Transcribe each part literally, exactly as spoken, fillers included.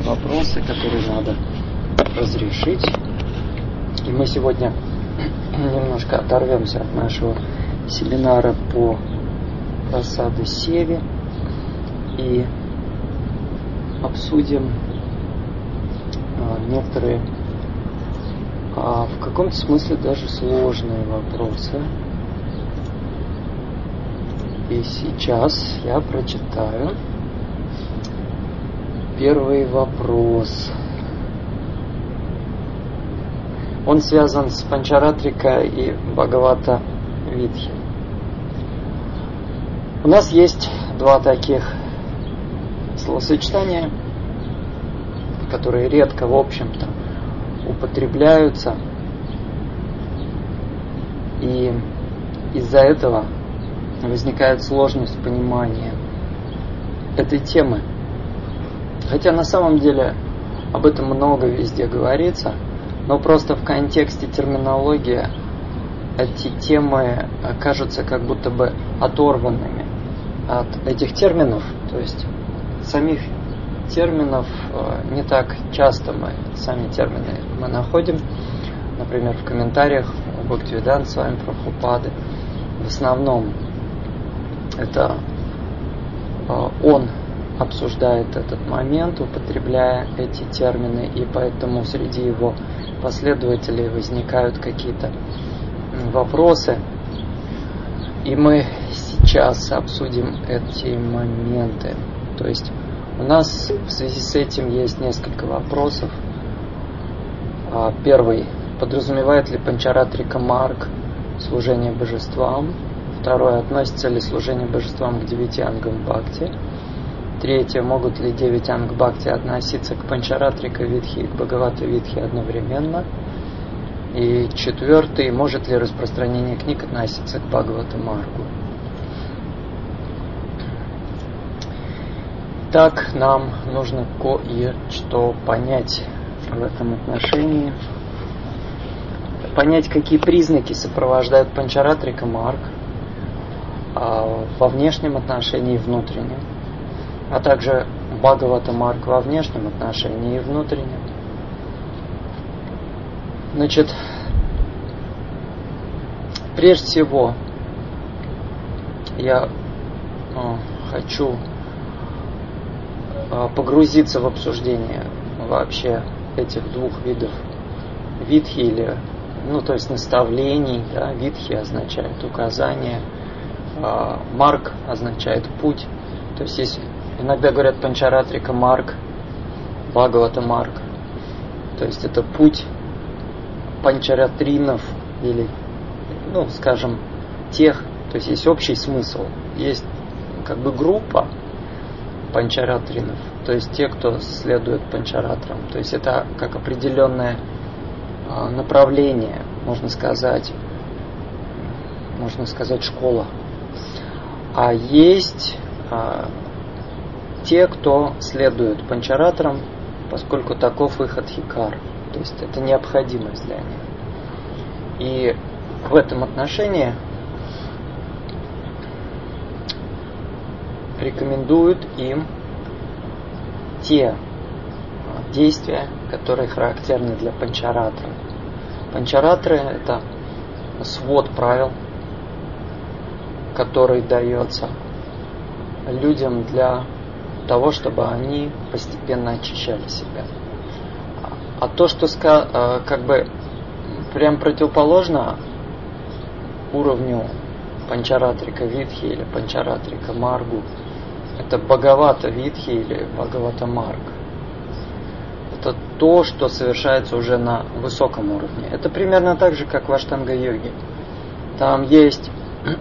вопросы, которые надо разрешить. И мы сегодня немножко оторвемся от нашего семинара по просаде Севе и обсудим а, некоторые а, в каком-то смысле даже сложные вопросы. И сейчас я прочитаю первый вопрос. Он связан с Панчаратрика и Бхагавата Видхи. У нас есть два таких словосочетания, которые редко, в общем-то, употребляются. И из-за этого возникает сложность понимания этой темы. Хотя на самом деле об этом много везде говорится, но просто в контексте терминологии эти темы кажутся как будто бы оторванными от этих терминов. То есть самих терминов не так часто мы сами термины мы находим. Например, в комментариях у Бхактивиданта Свами Прабхупады. В основном это он обсуждает этот момент, употребляя эти термины, и поэтому среди его последователей возникают какие-то вопросы. И мы сейчас обсудим эти моменты. То есть у нас в связи с этим есть несколько вопросов. Первый. Подразумевает ли Панчаратрика Марг служение божествам? Второе. Относится ли служение божествам к девяти ангам Бхакти? Третье. Могут ли девять анг Бхакти относиться к Панчаратрика Видхи и к Бхагавата Видхи одновременно? И четвертый. Может ли распространение книг относиться к Бхагавата Маргу? Так, нам нужно кое-что понять в этом отношении. Понять, какие признаки сопровождают Панчаратрика Марг во внешнем отношении и внутреннем, а также Бхагавата Марг во внешнем отношении и внутреннем. Значит, прежде всего, я хочу погрузиться в обсуждение вообще этих двух видов видхи, или, ну, то есть наставлений. Да? Видхи означает указание, а марг означает путь. То есть есть, иногда говорят Панчаратрика Марг, Бхагавата Марг. То есть это путь панчаратринов, или, ну, скажем, тех, то есть есть общий смысл. Есть как бы группа панчаратринов, то есть те, кто следует панчаратрам. То есть это как определенное а, направление, можно сказать, можно сказать, школа. А есть а, те, кто следует панчаратрам, поскольку таков их адхикар. То есть это необходимость для них. И в этом отношении рекомендуют им те действия, которые характерны для панчаратры. Панчаратры – это свод правил, который дается людям для того, чтобы они постепенно очищали себя. А то, что как бы прям противоположно уровню Панчаратрика Видхи или Панчаратрика Маргу, это Бхагавата Видхи или Бхагавата Марг. Это то, что совершается уже на высоком уровне. Это примерно так же, как в Аштанга-йоге. Там есть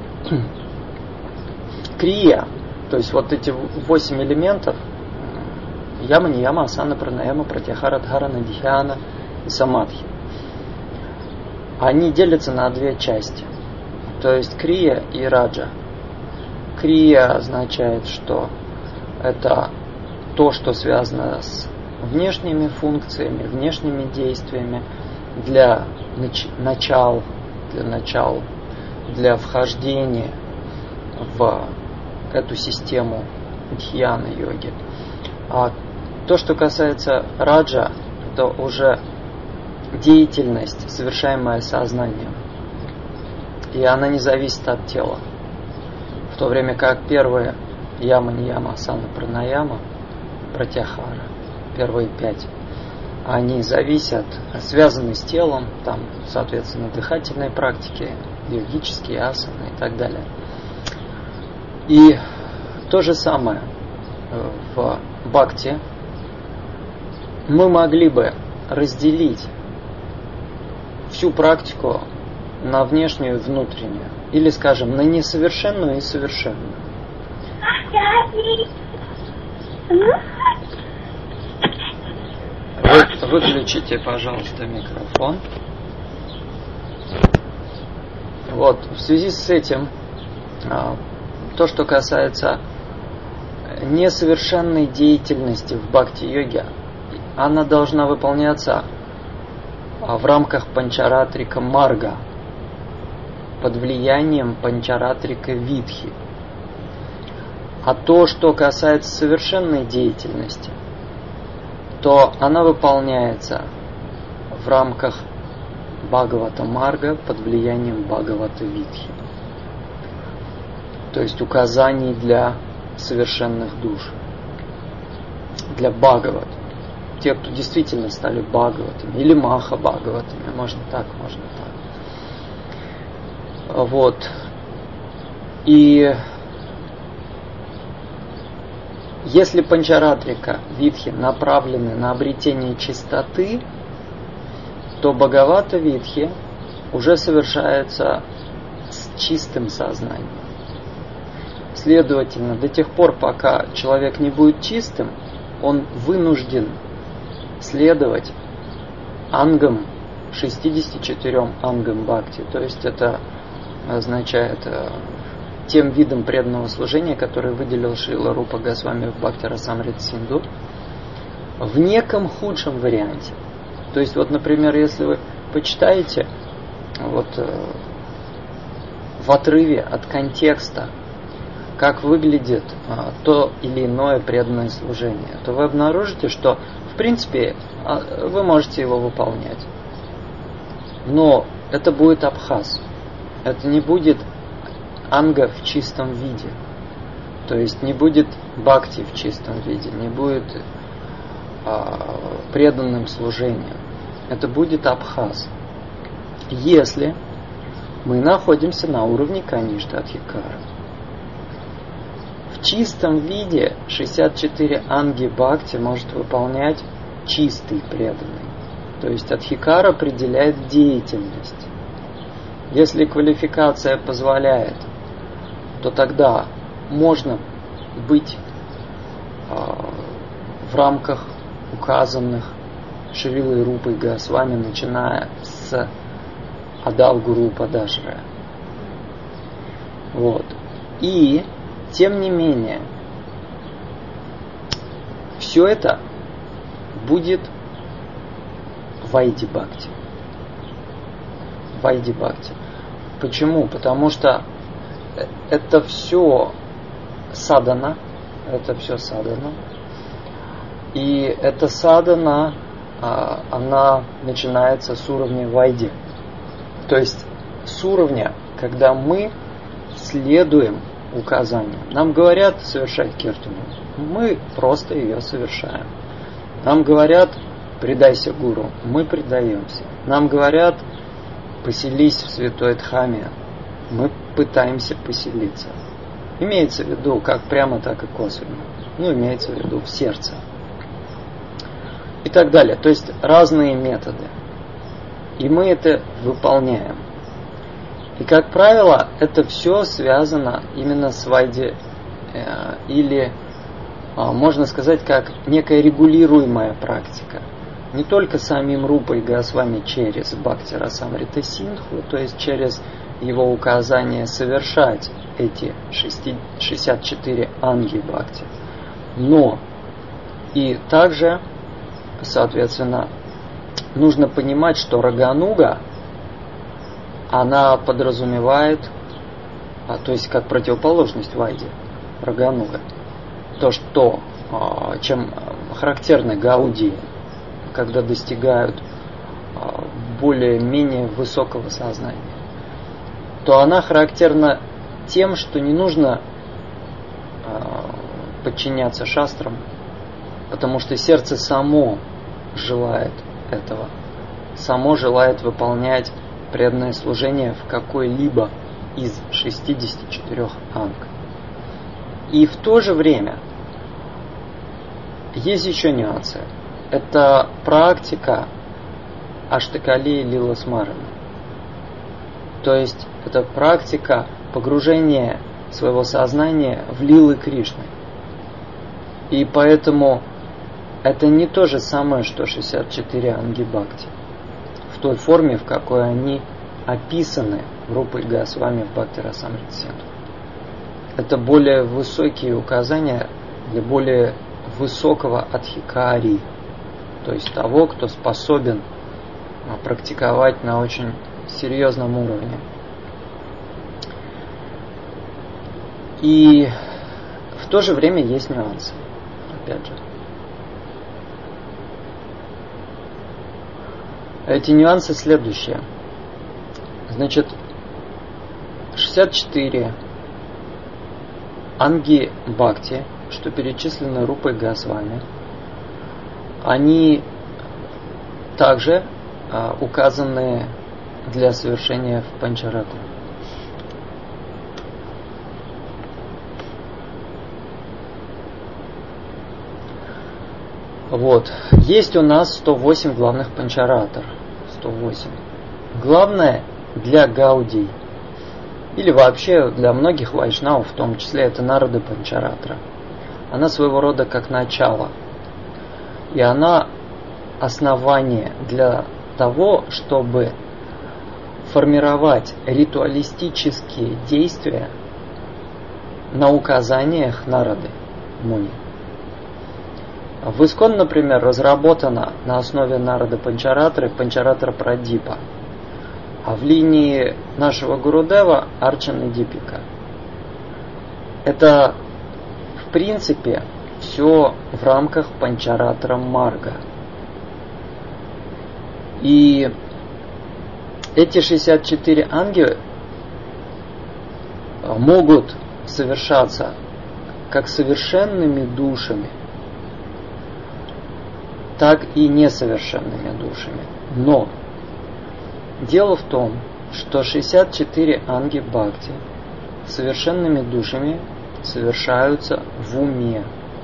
крия, то есть вот эти восемь элементов: яма, нияма, асана, пранаяма, пратьяхара, дхарана, дхьяна и самадхи. Они делятся на две части. То есть крия и раджа. Крия означает, что это то, что связано с внешними функциями, внешними действиями для нач- начал, для начал, для вхождения в эту систему дхьяна йоги. А То, что касается раджа, это уже деятельность, совершаемая сознанием. И она не зависит от тела. В то время как первые яма, нияма, асана, пранаяма, пратяхара, первые пять, они зависят, связаны с телом, там, соответственно, дыхательные практики, йогические асаны и так далее. И то же самое в бхакти. Мы могли бы разделить всю практику на внешнюю и внутреннюю. Или, скажем, на несовершенную и совершенную. Вы, выключите, пожалуйста, микрофон. Вот, в связи с этим, то, что касается несовершенной деятельности в бхакти-йоге, она должна выполняться в рамках панчаратрика марга, под влиянием панчаратрика видхи. А то, что касается совершенной деятельности, то она выполняется в рамках Бхагавата марга под влиянием Бхагавата видхи. То есть указаний для совершенных душ, для Бхагават. Те, кто действительно стали Бхагаватами или Маха Бхагаватами, можно так, можно так. Вот. И если панчаратрика, видхи направлены на обретение чистоты, то Бхагавата видхи уже совершается с чистым сознанием. Следовательно, до тех пор, пока человек не будет чистым, он вынужден следовать ангам, шестидесяти четырем ангам бхакти. То есть это означает тем видом преданного служения, который выделил Шрила Рупа Госвами в Бхакти Расамрита Синду, в неком худшем варианте. То есть, вот, например, если вы почитаете вот, в отрыве от контекста, как выглядит а, то или иное преданное служение, то вы обнаружите, что в принципе вы можете его выполнять. Но это будет абхаз. Это не будет анга в чистом виде. То есть не будет бхакти в чистом виде, не будет а, преданным служением. Это будет абхаз. Если мы находимся на уровне каништа адхикара. В чистом виде шестьдесят четыре анги бхакти может выполнять чистый преданный. То есть адхикара определяет деятельность. Если квалификация позволяет, то тогда можно быть э, в рамках указанных Шрилой Рупой Госвами, начиная с Адал-гуру Падашрая. Вот. И тем не менее, все это будет Вайди Бхакти. Вайди Бхакти. Почему? Потому что это все садана, это все садана. И эта садана, она начинается с уровня Вайди. То есть с уровня, когда мы следуем указаниям. Нам говорят совершать киртану. Мы просто ее совершаем. Нам говорят предайся гуру. Мы предаемся. Нам говорят поселись в святой Дхаме. Мы пытаемся поселиться. Имеется в виду как прямо, так и косвенно. Ну, имеется в виду в сердце. И так далее. То есть разные методы. И мы это выполняем. И, как правило, это все связано именно с вайди, э, или, э, можно сказать, как некая регулируемая практика. Не только самим Рупой Госвами через Бхакти Расамрита Синдху, то есть через его указание совершать эти шестьдесят четыре анги Бхакти, но и также, соответственно, нужно понимать, что Рагануга, она подразумевает, а, то есть как противоположность Вайди, Рагануга, то, что, а, чем характерны Гаудии, когда достигают более-менее высокого сознания, то она характерна тем, что не нужно подчиняться шастрам, потому что сердце само желает этого, само желает выполнять преданное служение в какой-либо из шестидесяти четырёх анг. И в то же время есть еще нюансы. Это практика Аштакали Лила Смарана. То есть это практика погружения своего сознания в лилы Кришны. И поэтому это не то же самое, что шестьдесят четыре анги бхакти, в той форме, в какой они описаны Рупой Госвами в Бхакти Расамрита Синдху. Это более высокие указания для более высокого адхикари, то есть того, кто способен практиковать на очень серьезном уровне. И в то же время есть нюансы, опять же. Эти нюансы следующие. Значит, шестьдесят четыре анги бхакти, что перечислены Рупой Госвами, они также а, указаны для совершения в Панчаратре. Вот. Есть у нас сто восемь главных панчаратр. сто восемь. Главное для Гаудий, или вообще для многих вайшнавов, в том числе, это Нарада Панчаратра. Она своего рода как начало. И она основание для того, чтобы формировать ритуалистические действия на указаниях Нарады Муни. В Искон, например, разработана на основе Нарада Панчаратры Панчаратра Прадипа, а в линии нашего Гурудева Арчана Дипика. Это, в принципе, все в рамках Панчаратра Марга. И эти шестьдесят четыре анги могут совершаться как совершенными душами, так и несовершенными душами. Но дело в том, что шестьдесят четыре анги бхакти совершенными душами совершаются в уме.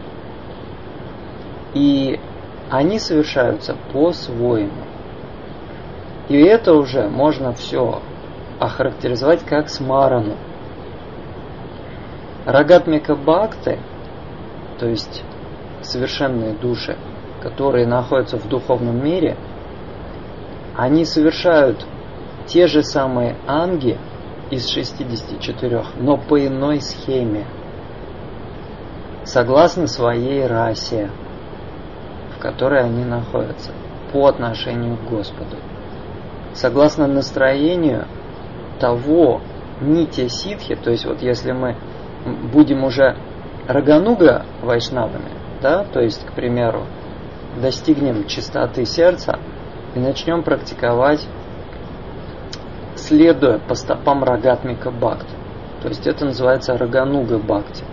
И они совершаются по-своему. И это уже можно все охарактеризовать как смарану. Рагатмика бхакти, то есть совершенные души, которые находятся в духовном мире, они совершают те же самые анги из шестидесяти четырёх, но по иной схеме, согласно своей расе, в которой они находятся, по отношению к Господу, согласно настроению того нитья ситхи. То есть вот если мы будем уже рагануга вайшнавами, да, то есть, к примеру, достигнем чистоты сердца и начнем практиковать, следуя по стопам Рагатмика бхакти. То есть это называется Рагануга бхакти.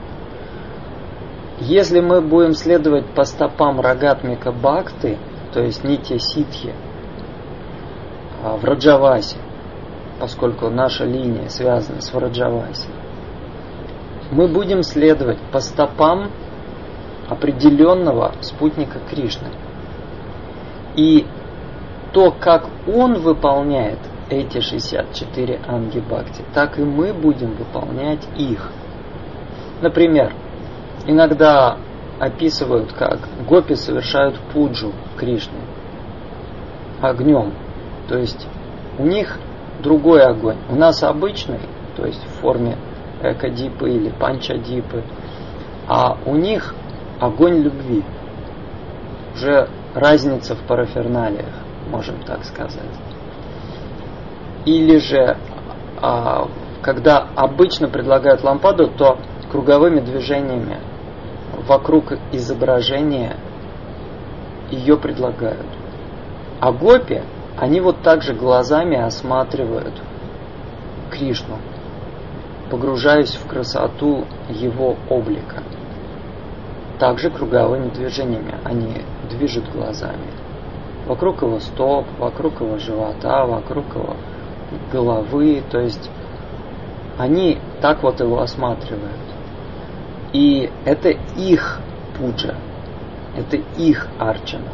Если мы будем следовать по стопам Рагатмика бхакти, то есть нитья ситхи, в Раджавасе, поскольку наша линия связана с Враджаваси, мы будем следовать по стопам определенного спутника Кришны. И то, как он выполняет эти шестьдесят четыре анги бхакти, так и мы будем выполнять их. Например, иногда описывают, как гопи совершают пуджу Кришны огнем. То есть у них другой огонь. У нас обычный, то есть в форме экадипы или панчадипы, а у них огонь любви. Уже разница в параферналиях, можем так сказать. Или же, когда обычно предлагают лампаду, то круговыми движениями вокруг изображения ее предлагают. А гопи, они вот так же глазами осматривают Кришну, погружаясь в красоту его облика. Также круговыми движениями они движут глазами. Вокруг его стоп, вокруг его живота, вокруг его головы. То есть они так вот его осматривают. И это их пуджа, это их арчана.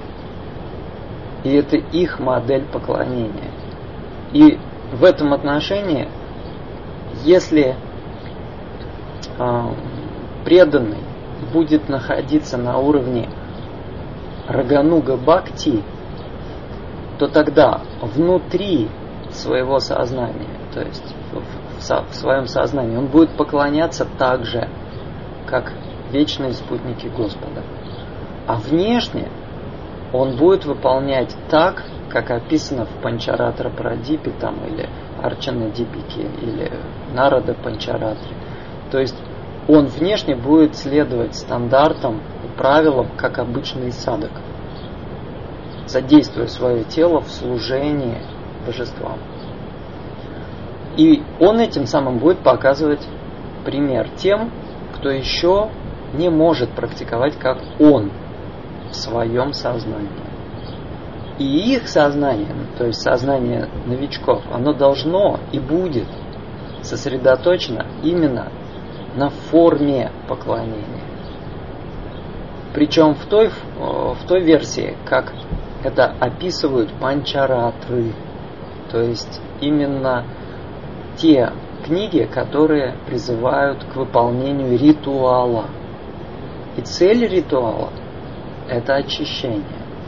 И это их модель поклонения. И в этом отношении, если э, преданный будет находиться на уровне рагануга бхакти, то тогда внутри своего сознания, то есть в, в, в своем сознании, он будет поклоняться так же, как вечные спутники Господа. А внешне он будет выполнять так, как описано в Панчаратра Прадипе там, или Арчана Дипике, или Нарада Панчаратре. То есть он внешне будет следовать стандартам и правилам, как обычный садак, задействуя свое тело в служении божествам. И он этим самым будет показывать пример тем, кто еще не может практиковать, как он, в своем сознании. И их сознание, то есть сознание новичков, оно должно и будет сосредоточено именно на форме поклонения. Причем в той, в той версии, как это описывают панчаратры, то есть именно те книги, которые призывают к выполнению ритуала. И цель ритуала – это очищение.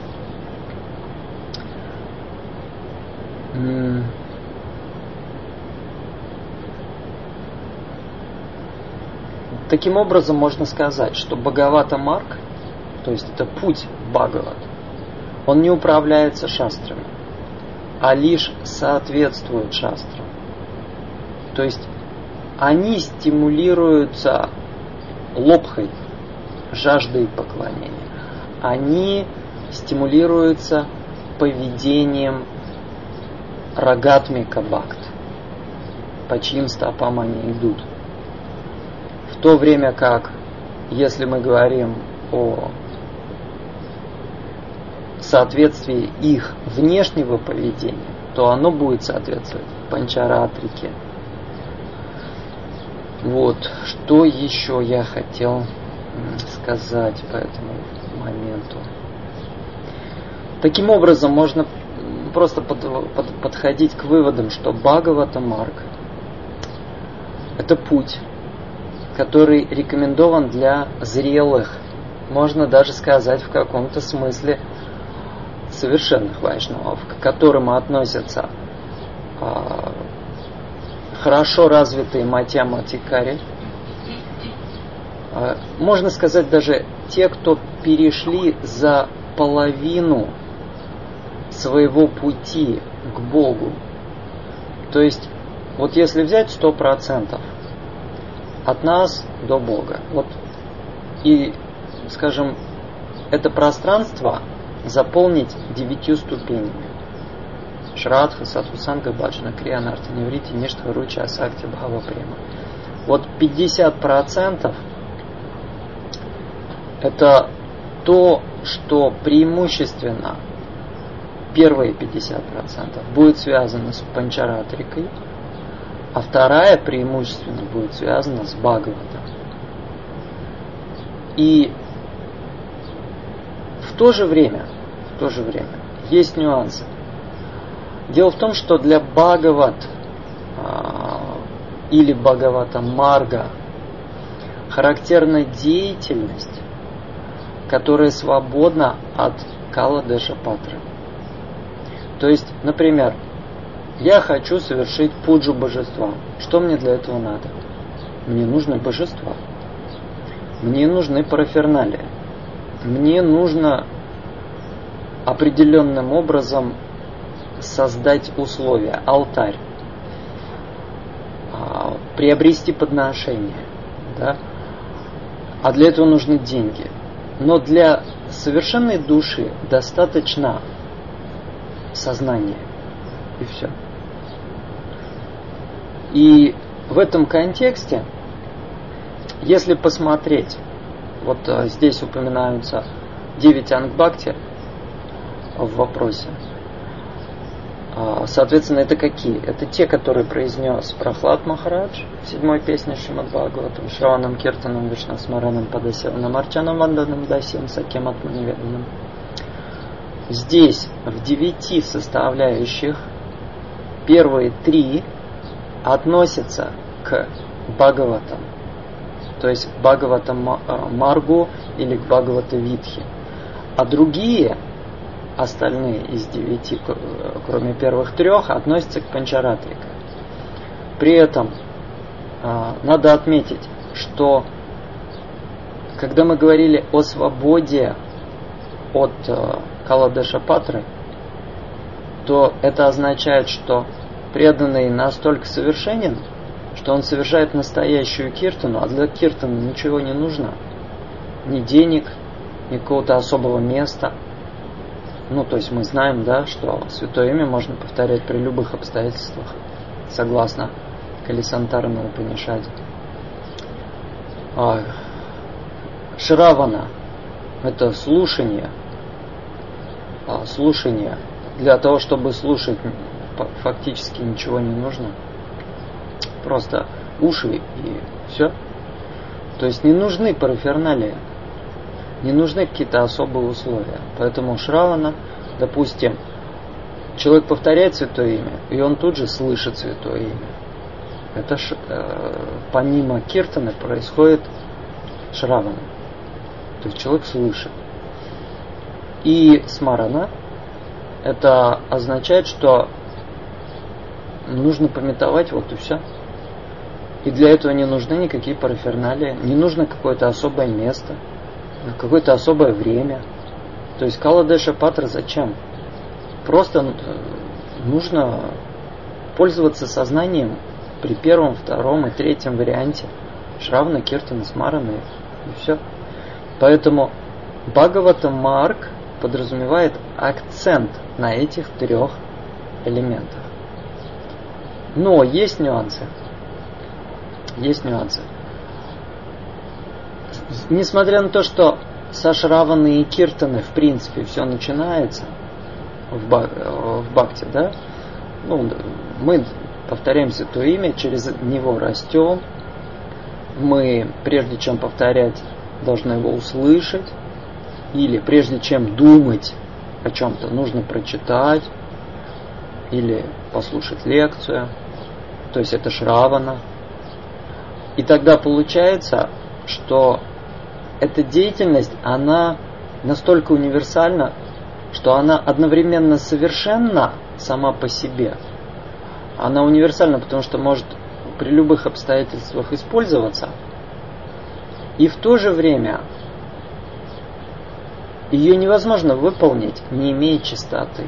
Таким образом, можно сказать, что Бхагавата Марг, то есть это путь Бхагават, он не управляется шастрами, а лишь соответствует шастрам. То есть они стимулируются лобхой, жаждой поклонения. Они стимулируются поведением рагатмика бхакт, по чьим стопам они идут. В то время как, если мы говорим о соответствии их внешнего поведения, то оно будет соответствовать панчаратрике. Вот, что еще я хотел сказать по этому моменту. Таким образом, можно просто под, под, подходить к выводам, что Бхагавата Марг – это путь, который рекомендован для зрелых, можно даже сказать в каком-то смысле совершенных вайшнавов, к которым относятся а, хорошо развитые матья-матикари, а, можно сказать даже те, кто перешли за половину своего пути к Богу. То есть, вот если взять сто процентов от нас до Бога, вот, и, скажем, это пространство заполнить девятью ступенями. Шрадха, Садхусанга, Баджана, Крия, Нарти, Неврити, Ништха, Руча, Асакти, Бхава, Према. Вот пятьдесят процентов это то, что преимущественно первые пятьдесят процентов будет связано с панчаратрикой, а вторая преимущественно будет связана с Бхагаватом. И в то же время, в то же время есть нюансы. Дело в том, что для Бхагават а, или Бхагавата Марга характерна деятельность, которая свободна от Кала-деша Патры. То есть, например, я хочу совершить пуджу божества. Что мне для этого надо? Мне нужны божества. Мне нужны параферналии. Мне нужно определенным образом создать условия, алтарь, приобрести подношение, да? А для этого нужны деньги. Но для совершенной души достаточно сознания. И все. И в этом контексте, если посмотреть, вот здесь упоминаются девять ангбхакти в вопросе. Соответственно, это какие? Это те, которые произнес Прахлад Махарадж в седьмой песне Шримад Бхагаватам, Шраванам Киртанам Вишна Смаранам Падасеванам Арчанам Ванданам Дасим Сакем Атманиведанам. Здесь в девяти составляющих первые три относятся к Бхагаватам, то есть к Бхагаватам Маргу или к Бхагавата Витхе, а другие остальные из девяти, кроме первых трех, относятся к Панчаратрика. При этом э, надо отметить, что когда мы говорили о свободе от э, Каладешапатры, то это означает, что преданный настолько совершенен, что он совершает настоящую киртану, а для киртаны ничего не нужно. Ни денег, ни какого-то особого места. Ну, то есть мы знаем, да, что Святое Имя можно повторять при любых обстоятельствах, согласно Калисантарана Упанишаде. А, Шравана – это слушание. А, слушание. Для того, чтобы слушать, фактически ничего не нужно. Просто уши и все. То есть не нужны параферналии. Не нужны какие-то особые условия. Поэтому Шравана, допустим, человек повторяет Святое Имя, и он тут же слышит Святое Имя. Это ш, э, помимо киртаны происходит Шравана. То есть человек слышит. И смарана, это означает, что нужно памятовать, вот и все. И для этого не нужны никакие параферналии, не нужно какое-то особое место, какое-то особое время. То есть Каладешапатра зачем? Просто нужно пользоваться сознанием при первом, втором и третьем варианте Шравана, Киртана, Смарана и все. Поэтому Бхагавата Марг подразумевает акцент на этих трех элементах. Но есть нюансы. Есть нюансы. Несмотря на то, что со Шраваны и Киртаны в принципе все начинается в, баг, в Бхакти, да? Ну, мы повторяем Святое Имя, через него растем. Мы, прежде чем повторять, должны его услышать. Или прежде чем думать о чем-то, нужно прочитать или послушать лекцию. То есть это Шравана. И тогда получается, что эта деятельность, она настолько универсальна, что она одновременно совершенна сама по себе. Она универсальна, потому что может при любых обстоятельствах использоваться. И в то же время ее невозможно выполнить, не имея чистоты.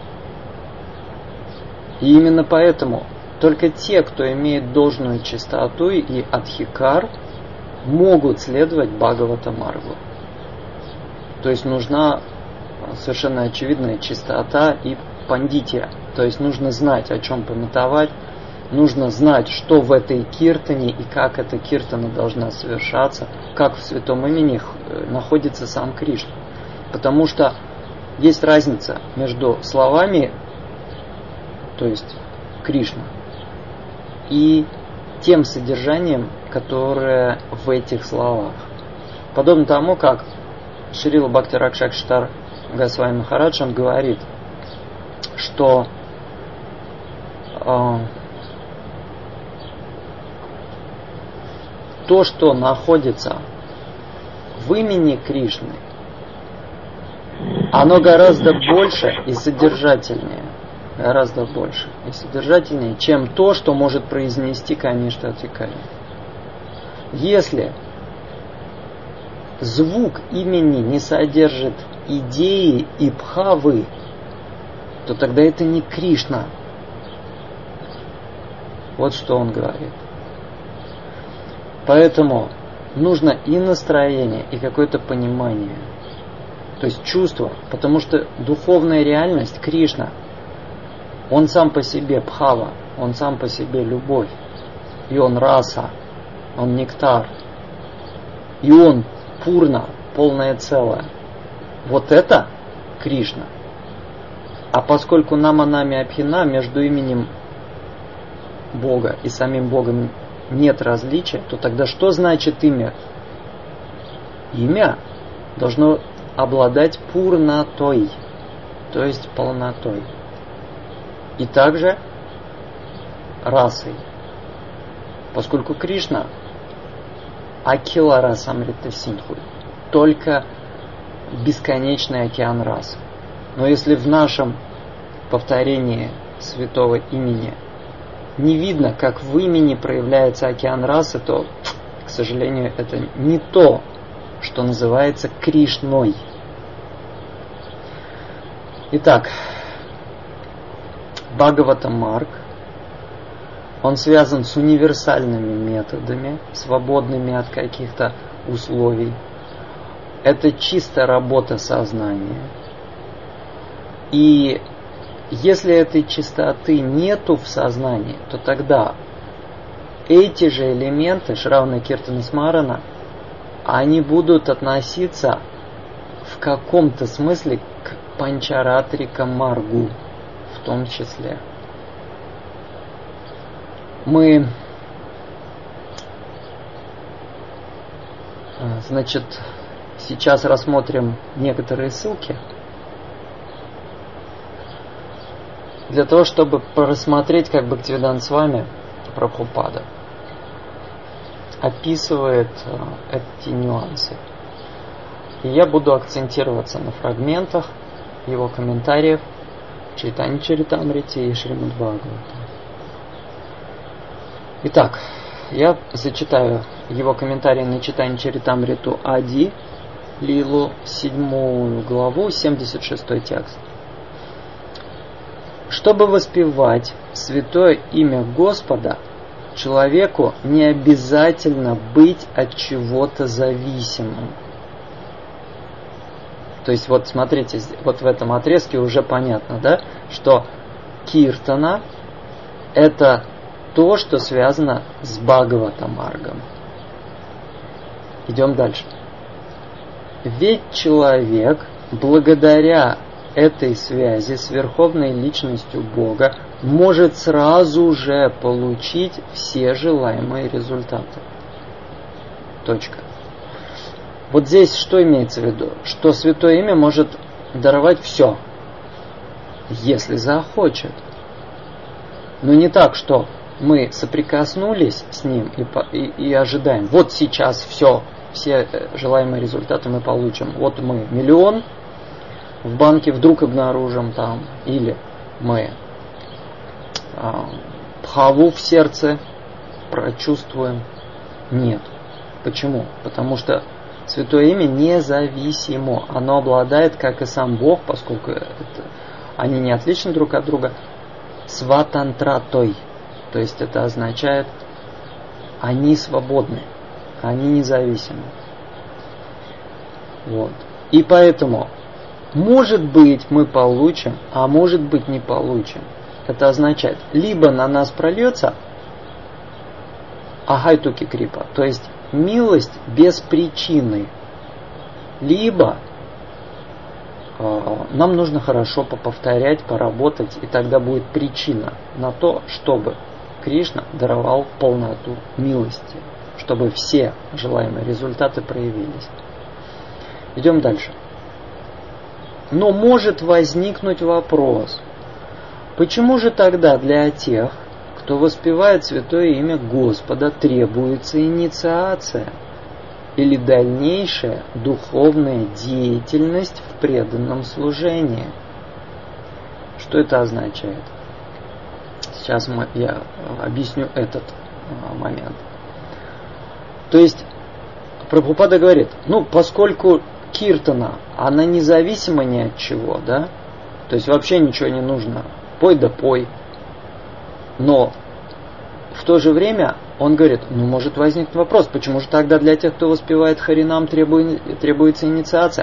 И именно поэтому только те, кто имеет должную чистоту и адхикар, могут следовать Бхагавата Маргу. То есть нужна совершенно очевидная чистота и пандития. То есть нужно знать, о чем памятовать, нужно знать, что в этой киртане и как эта киртана должна совершаться, как в Святом Имени находится сам Кришна. Потому что есть разница между словами, то есть Кришна, и тем содержанием, которое в этих словах. Подобно тому, как Шрила Бхакти Ракшакшитар Госвами Махарадж, он говорит, что э, то, что находится в имени Кришны, оно гораздо больше и содержательнее, гораздо больше и содержательнее, чем то, что может произнести Каништа Адхикари. Если звук имени не содержит идеи и бхавы, то тогда это не Кришна. Вот что он говорит. — Поэтому нужно и настроение, и какое-то понимание. То есть чувство. Потому что духовная реальность Кришна, он сам по себе бхава, он сам по себе любовь. И он раса, он нектар. И он пурна, полное целое. Вот это Кришна. А поскольку Нама-Нами Абхина, между именем Бога и самим Богом нет различия, то тогда что значит имя? Имя должно обладать пурнатой, то есть полнотой. И также расой. Поскольку Кришна Акила Расамрита Синдху, только бесконечный океан рас. Но если в нашем повторении святого имени не видно, как в имени проявляется океан расы, то, к сожалению, это не то, что называется Кришной. Итак, Бхагавата Марг, он связан с универсальными методами, свободными от каких-то условий. Это чистая работа сознания. И если этой чистоты нету в сознании, то тогда эти же элементы Шравана Киртана Смарана, они будут относиться в каком-то смысле к Панчаратрика Маргу в том числе. Мы, значит, сейчас рассмотрим некоторые ссылки для того, чтобы просмотреть, как Бхактивиданта Свами Прабхупада описывает эти нюансы. И я буду акцентироваться на фрагментах его комментариев в Чайтанья Чаритамрите и Шримад Бхагаватам. Итак, я зачитаю его комментарий на Чайтанья Чаритамриту Ади, Лилу, седьмую главу, семьдесят шестой текст. Чтобы воспевать святое имя Господа, человеку не обязательно быть от чего-то зависимым. То есть, вот смотрите, вот в этом отрезке уже понятно, да, что киртана – это то, что связано с Бхагавата Маргом. Идем дальше. Ведь человек, благодаря этой связи с Верховной Личностью Бога, может сразу же получить все желаемые результаты. Точка. Вот здесь что имеется в виду? Что Святое Имя может даровать все, если захочет. Но не так, что мы соприкоснулись с Ним и, и, и ожидаем. Вот сейчас все, все желаемые результаты мы получим. Вот мы миллион в банке вдруг обнаружим там, или мы а, бхаву в сердце прочувствуем. Нет. Почему? Потому что Святое Имя независимо. Оно обладает, как и сам Бог, поскольку это, они не отличны друг от друга, сватантратой. То есть это означает, они свободны, они независимы. Вот. И поэтому, может быть, мы получим, а может быть, не получим. Это означает, либо на нас прольется ахайтуки крипа, то есть милость без причины, либо э, нам нужно хорошо поповторять, поработать, и тогда будет причина на то, чтобы Кришна даровал полноту милости, чтобы все желаемые результаты проявились. Идем дальше. Но может возникнуть вопрос, почему же тогда для тех, кто воспевает святое имя Господа, требуется инициация или дальнейшая духовная деятельность в преданном служении? Что это означает? Сейчас мы, я объясню этот а, момент. То есть Прабхупада говорит, ну, поскольку киртана, она независима ни от чего, да, то есть вообще ничего не нужно, пой да пой. Но в то же время он говорит, ну может возникнуть вопрос, почему же тогда для тех, кто воспевает Харинам, требует, требуется инициация?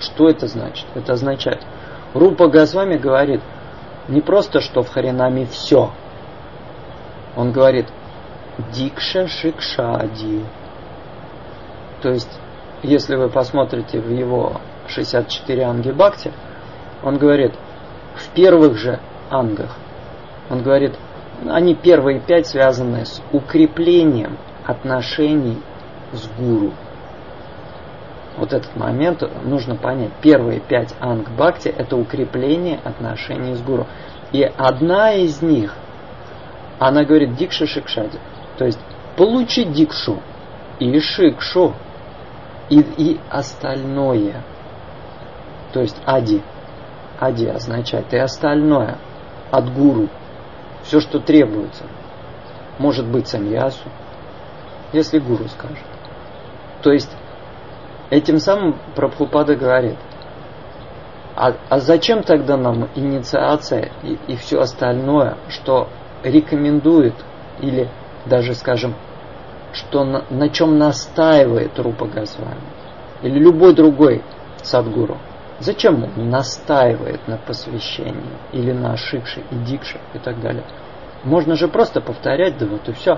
Что это значит? Это означает, Рупа Госвами говорит не просто, что в Харинаме все. Он говорит Дикша Шикшади. То есть, если вы посмотрите в его шестьдесят четыре анги Бхакти, он говорит, в первых же ангах, он говорит, они первые пять связаны с укреплением отношений с гуру. Вот этот момент нужно понять. Первые пять анг Бхакти – это укрепление отношений с гуру. И одна из них, она говорит Дикша Шикшади. То есть, получить дикшу и шикшу, и, и остальное. То есть, ади. Ади означает и остальное от гуру. Все, что требуется. Может быть саньясу, если гуру скажет. То есть, этим самым Прабхупада говорит, а, а зачем тогда нам инициация и, и все остальное, что рекомендует, или даже, скажем, что на, на чем настаивает Рупа Госвами, или любой другой садгуру? Зачем он настаивает на посвящении, или на шикше и дикше и так далее? Можно же просто повторять, да вот и все.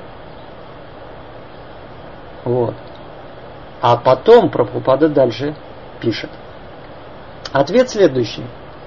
Вот. А потом Прабхупада дальше пишет. Ответ следующий.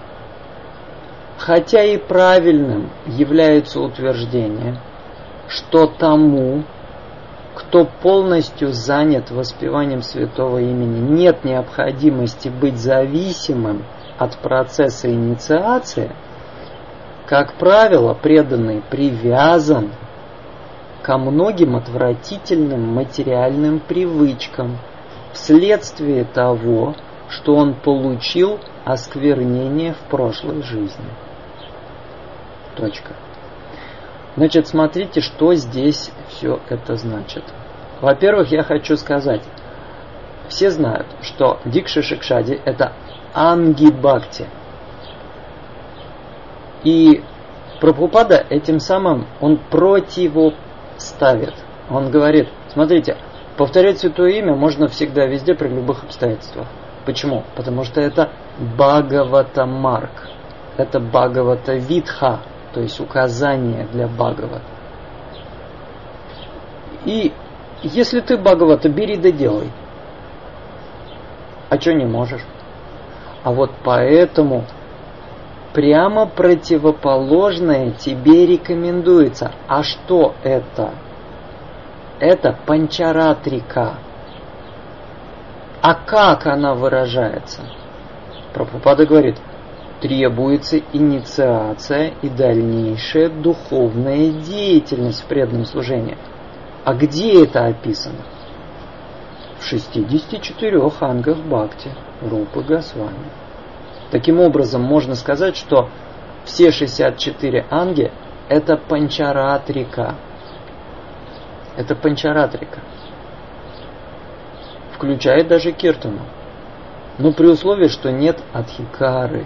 Хотя и правильным является утверждение, что тому, кто полностью занят воспеванием святого имени, нет необходимости быть зависимым от процесса инициации, как правило, преданный привязан ко многим отвратительным материальным привычкам вследствие того, что он получил осквернение в прошлой жизни. Точка. Значит, смотрите, что здесь все это значит. Во-первых, я хочу сказать, все знают, что Дикша Шикшади – это анги Бхакти. И Прабхупада этим самым, он противоставит. Он говорит, смотрите, повторять святое имя можно всегда, везде, при любых обстоятельствах. Почему? Потому что это Бхагавата Марг. Это Бхагавата Видха, то есть указание для Бхагавата. И если ты Бхагавата, бери да делай. А что не можешь? А вот поэтому прямо противоположное тебе рекомендуется. А что это? Это панчаратрика. А как она выражается? Прабхупада говорит, требуется инициация и дальнейшая духовная деятельность в преданном служении. А где это описано? В шестидесяти четырёх ангах Бхакти Рупы Госвами. Таким образом, можно сказать, что все шестьдесят четыре анги – это панчаратрика. Это панчаратрика. Включает даже киртану. Но при условии, что нет адхикары.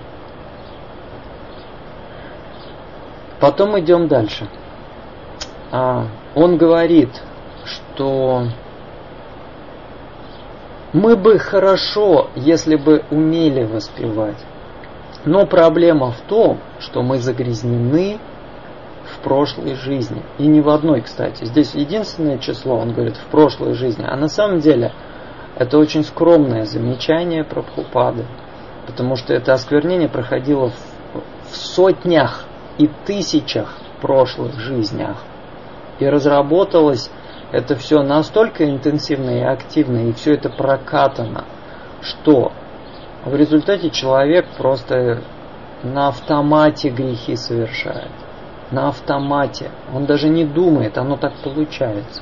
Потом идем дальше. А, он говорит, что мы бы хорошо, если бы умели воспевать. Но проблема в том, что мы загрязнены в прошлой жизни. И не в одной, кстати. Здесь единственное число, он говорит, в прошлой жизни. А на самом деле это очень скромное замечание Прабхупады. Потому что это осквернение проходило в, в сотнях и тысячах прошлых жизнях. И разработалось это все настолько интенсивно и активно, и все это прокатано, что в результате человек просто на автомате грехи совершает. На автомате. Он даже не думает, оно так получается.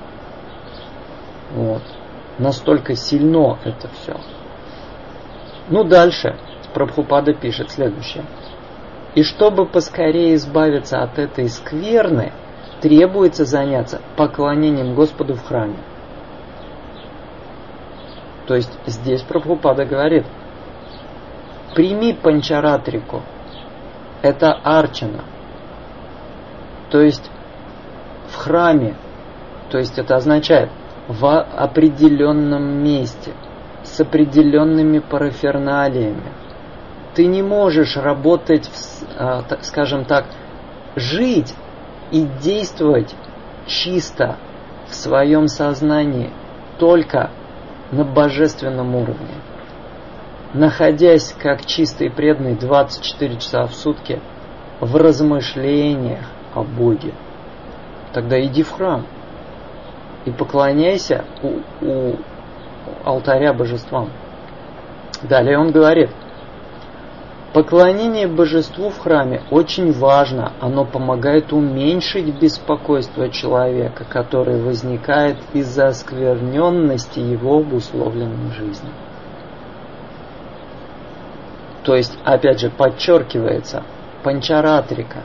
Вот. Настолько сильно это все. Ну, дальше Прабхупада пишет следующее. И чтобы поскорее избавиться от этой скверны, требуется заняться поклонением Господу в храме. То есть здесь Прабхупада говорит, прими панчаратрику, это арчана, то есть в храме, то есть это означает в определенном месте, с определенными параферналиями. Ты не можешь работать, в, скажем так, жить и действовать чисто в своем сознании только на божественном уровне, находясь как чистый и преданный двадцать четыре часа в сутки в размышлениях о Боге. Тогда иди в храм и поклоняйся у, у алтаря божествам. Далее он говорит: поклонение божеству в храме очень важно. Оно помогает уменьшить беспокойство человека, которое возникает из-за оскверненности его обусловленной жизни. То есть, опять же, подчеркивается панчаратрика.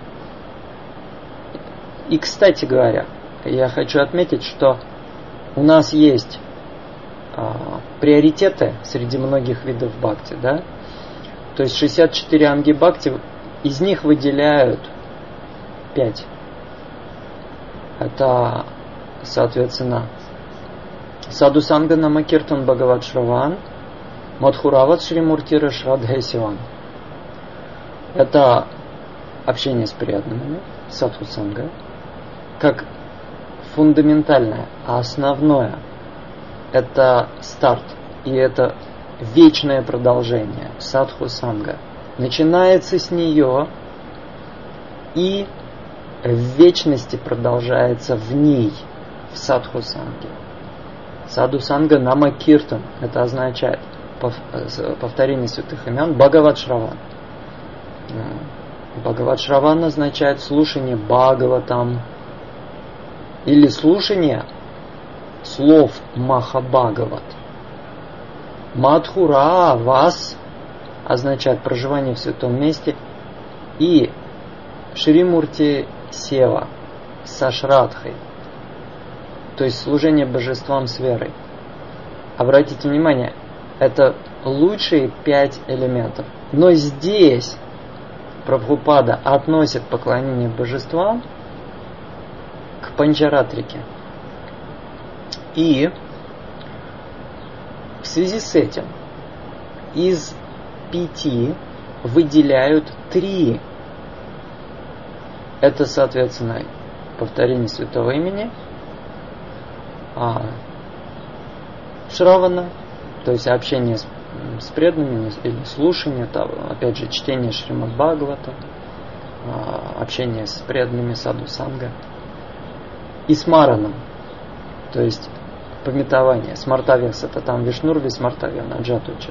И, кстати говоря, я хочу отметить, что у нас есть а, приоритеты среди многих видов бхакти, да? То есть шестьдесят четыре анги бхакти, из них выделяют пять. Это, соответственно, Саду Санга Намакиртан Бхагават Шраван, Мадхурават Шримуртира Шрадхай Сиван. Это общение с преданными, Садху Санга, как фундаментальное, а основное это старт, и это вечное продолжение, Садху Санга. Начинается с нее и в вечности продолжается в ней, в Садху Санге. Саду Санга Намакиртан, это означает повторение святых имен, Бхагават Шраван. Бхагават Шраван означает слушание Бхагаватам или слушание слов Махабхагават. Мадхура Вас означает проживание в святом месте, и Шримурти Сева со Шрадхой, то есть служение божествам с верой. Обратите внимание, это лучшие пять элементов. Но здесь Прабхупада относит поклонение божествам к панчаратрике. И в связи с этим из пяти выделяют три. Это, соответственно, повторение святого имени, а, Шравана, то есть общение с, с преданными или слушание, там, опять же, чтение Шримад Бхагавата, а, общение с преданными Саду Санга, и смараном, то есть пометование. Смартавес — это там Вишнурви, Смартавьян, Аджатуча.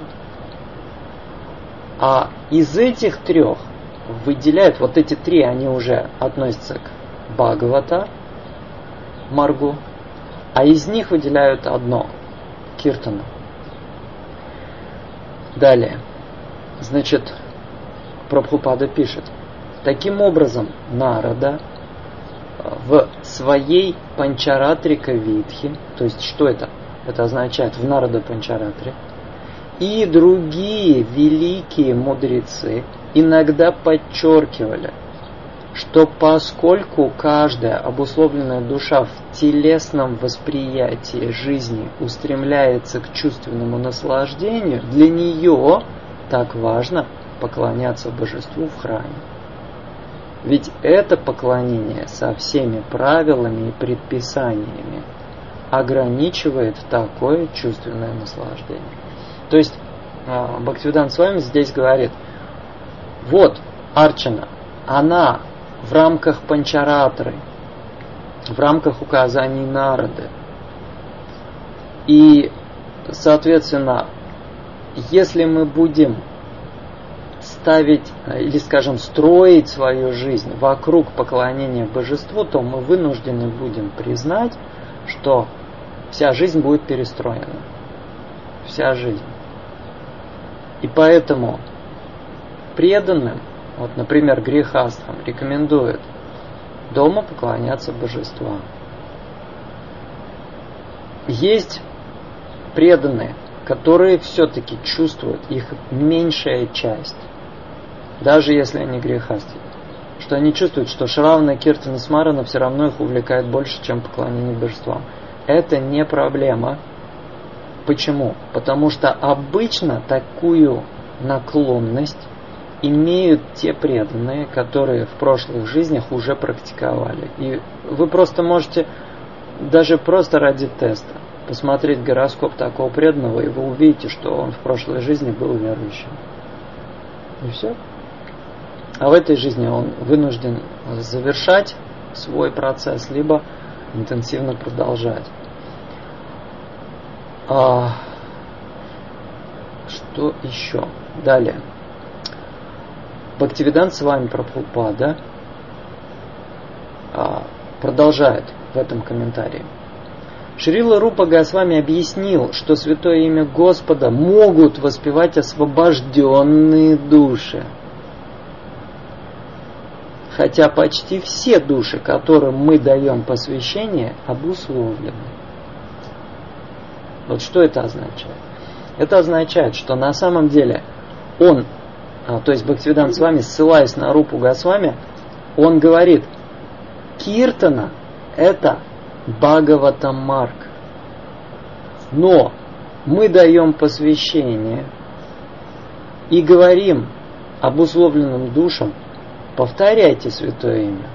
А из этих трех выделяют, вот эти три, они уже относятся к Бхагавата, Маргу, а из них выделяют одно — Киртана. Далее, значит, Прабхупада пишет: таким образом, Нарада в своей Панчаратрика Видхи, то есть что это? Это означает в Нарада Панчаратре, и другие великие мудрецы иногда подчеркивали, что поскольку каждая обусловленная душа в телесном восприятии жизни устремляется к чувственному наслаждению, для нее так важно поклоняться божеству в храме. Ведь это поклонение со всеми правилами и предписаниями ограничивает такое чувственное наслаждение. То есть Бхактивиданта Свами здесь говорит: вот Арчана, она в рамках Панчаратры, в рамках указаний Нарады. И, соответственно, если мы будем ставить, или, скажем, строить свою жизнь вокруг поклонения божеству, то мы вынуждены будем признать, что вся жизнь будет перестроена. Вся жизнь. И поэтому преданным, вот, например, грехастхам, рекомендуют дома поклоняться божествам. Есть преданные, которые все-таки чувствуют, их меньшая часть, даже если они грехасты, что они чувствуют, что Шравана, Киртана, Смарана все равно их увлекает больше, чем поклонение божествам. Это не проблема. Почему? Потому что обычно такую наклонность имеют те преданные, которые в прошлых жизнях уже практиковали. И вы просто можете, даже просто ради теста, посмотреть гороскоп такого преданного, и вы увидите, что он в прошлой жизни был верующим. И все. А в этой жизни он вынужден завершать свой процесс, либо интенсивно продолжать. А, что еще? Далее. Бхактивиданта Свами Прабхупада а, продолжает в этом комментарии. Шрила Рупа Госвами объяснил, что святое имя Господа могут воспевать освобожденные души. Хотя почти все души, которым мы даем посвящение, обусловлены. Вот что это означает? Это означает, что на самом деле он, то есть Бхактивиданта Свами, ссылаясь на Рупу Госвами, он говорит, киртана это Бхагаватамарг. Но мы даем посвящение и говорим обусловленным душам, повторяйте святое имя.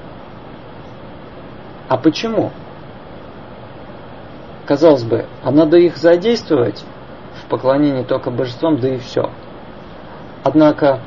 А почему? Казалось бы, а надо их задействовать в поклонении только божествам, да и все. Однако,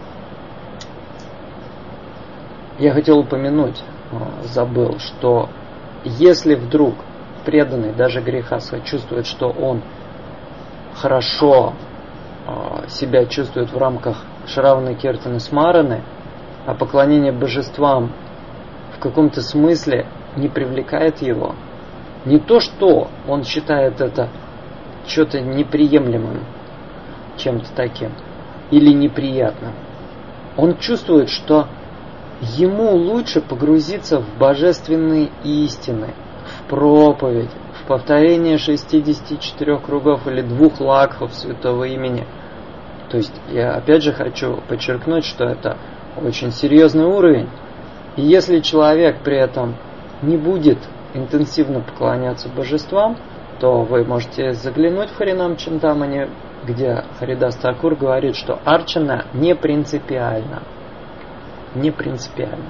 я хотел упомянуть, забыл, что если вдруг преданный даже греха чувствует, что он хорошо себя чувствует в рамках Шраваны, Киртаны, Смараны, а поклонение божествам в каком-то смысле не привлекает его, не то, что он считает это что-то неприемлемым, чем-то таким, или неприятным. Он чувствует, что ему лучше погрузиться в божественные истины, в проповедь, в повторение шестидесяти четырёх кругов или двух лакхов святого имени. То есть я опять же хочу подчеркнуть, что это очень серьезный уровень. И если человек при этом не будет интенсивно поклоняться божествам, то вы можете заглянуть в Харинам Чинтамани, где Харидас Такур говорит, что арчана не принципиальна. Не принципиально.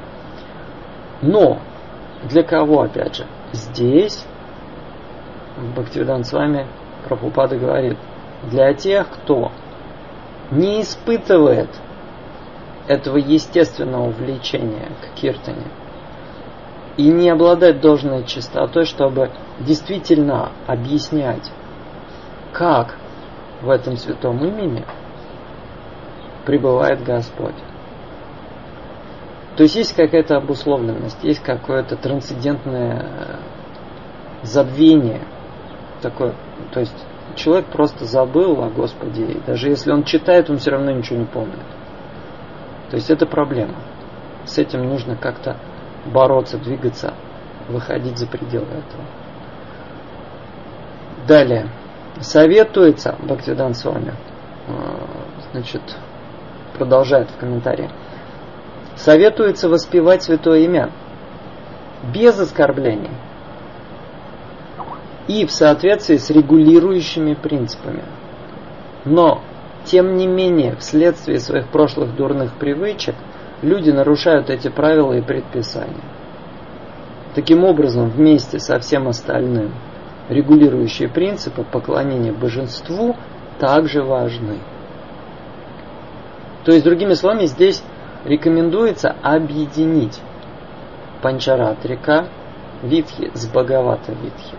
Но для кого, опять же, здесь Бхактивиданта Свами Прабхупада говорит, для тех, кто не испытывает этого естественного влечения к киртане и не обладает должной чистотой, чтобы действительно объяснять, как в этом святом имени пребывает Господь. То есть есть какая-то обусловленность, есть какое-то трансцендентное забвение. Такое, то есть человек просто забыл о Господе, и даже если он читает, он все равно ничего не помнит. То есть это проблема. С этим нужно как-то бороться, двигаться, выходить за пределы этого. Далее. Советуется, Бхактивиданта Свами, значит, продолжает в комментарии. Советуется воспевать святое имя без оскорблений и в соответствии с регулирующими принципами. Но, тем не менее, вследствие своих прошлых дурных привычек, люди нарушают эти правила и предписания. Таким образом, вместе со всем остальным, регулирующие принципы поклонения божеству также важны. То есть, другими словами, здесь рекомендуется объединить Панчаратрика Витхи с Бхагавата Витхи.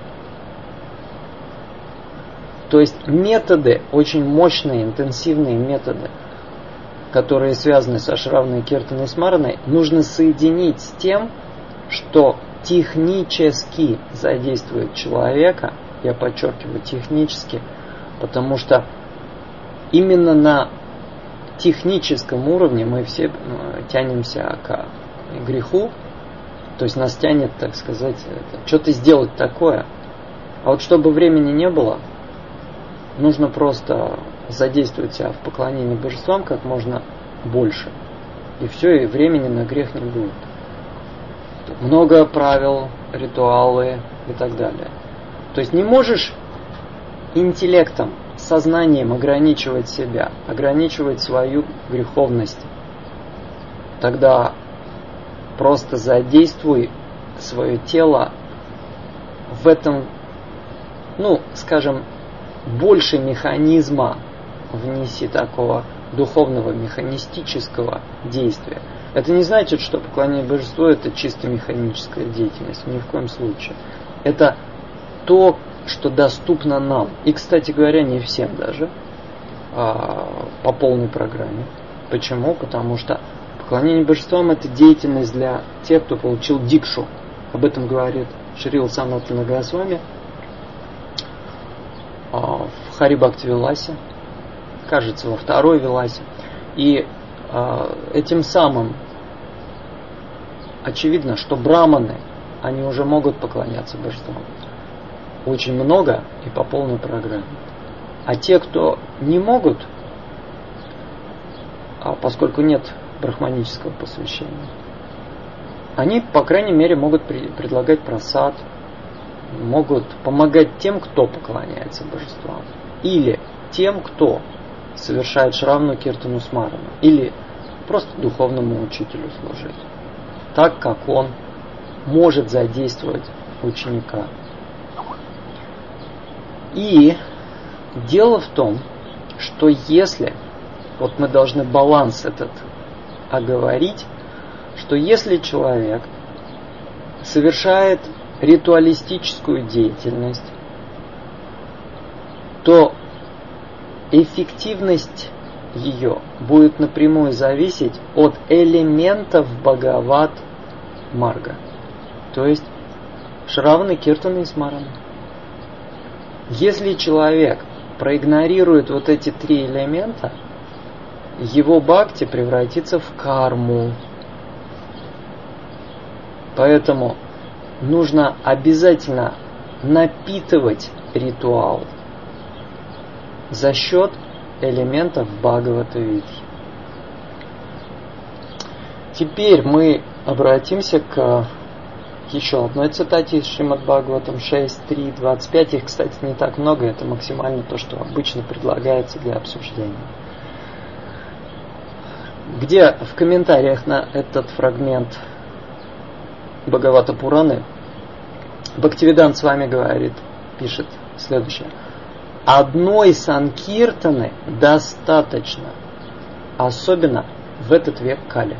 То есть методы, очень мощные, интенсивные методы, которые связаны со Шраваной, Киртаной, Смараной, нужно соединить с тем, что технически задействует человека, я подчеркиваю, технически, потому что именно на техническом уровне мы все тянемся к греху, то есть нас тянет, так сказать, что-то сделать такое. А вот чтобы времени не было, нужно просто задействовать себя в поклонении божествам как можно больше. И все, и времени на грех не будет. Много правил, ритуалы и так далее. То есть не можешь интеллектом, сознанием ограничивать себя, ограничивать свою греховность, тогда просто задействуй свое тело в этом, ну, скажем, больше механизма внеси такого духовного, механистического действия. Это не значит, что поклонение божеству это чисто механическая деятельность, ни в коем случае. Это то, что доступно нам. И, кстати говоря, не всем даже а, по полной программе. Почему? Потому что поклонение божествам это деятельность для тех, кто получил дикшу. Об этом говорит Шрила Санатана Госвами а, в Хари Бхакти Виласе, кажется, во второй Виласе. И а, этим самым очевидно, что браманы, они уже могут поклоняться божествам. Очень много и по полной программе. А те, кто не могут, а поскольку нет брахманического посвящения, они, по крайней мере, могут при, предлагать прасад, могут помогать тем, кто поклоняется божествам, или тем, кто совершает шравну киртану смарану, или просто духовному учителю служить, так как он может задействовать ученика. И дело в том, что если, вот мы должны баланс этот оговорить, что если человек совершает ритуалистическую деятельность, то эффективность ее будет напрямую зависеть от элементов Бхагават Марга, то есть шраваны, киртаны и смараны. Если человек проигнорирует вот эти три элемента, его бхакти превратится в карму. Поэтому нужно обязательно напитывать ритуал за счет элементов Бхагавата-видхи. Теперь мы обратимся к еще одной цитате из Шримад Бхагаватам шесть, три, двадцать пять. Их, кстати, не так много, это максимально то, что обычно предлагается для обсуждения. Где в комментариях на этот фрагмент Бхагавата Пураны Бхактивидант с вами говорит, пишет следующее. Одной санкиртаны достаточно, особенно в этот век Кали.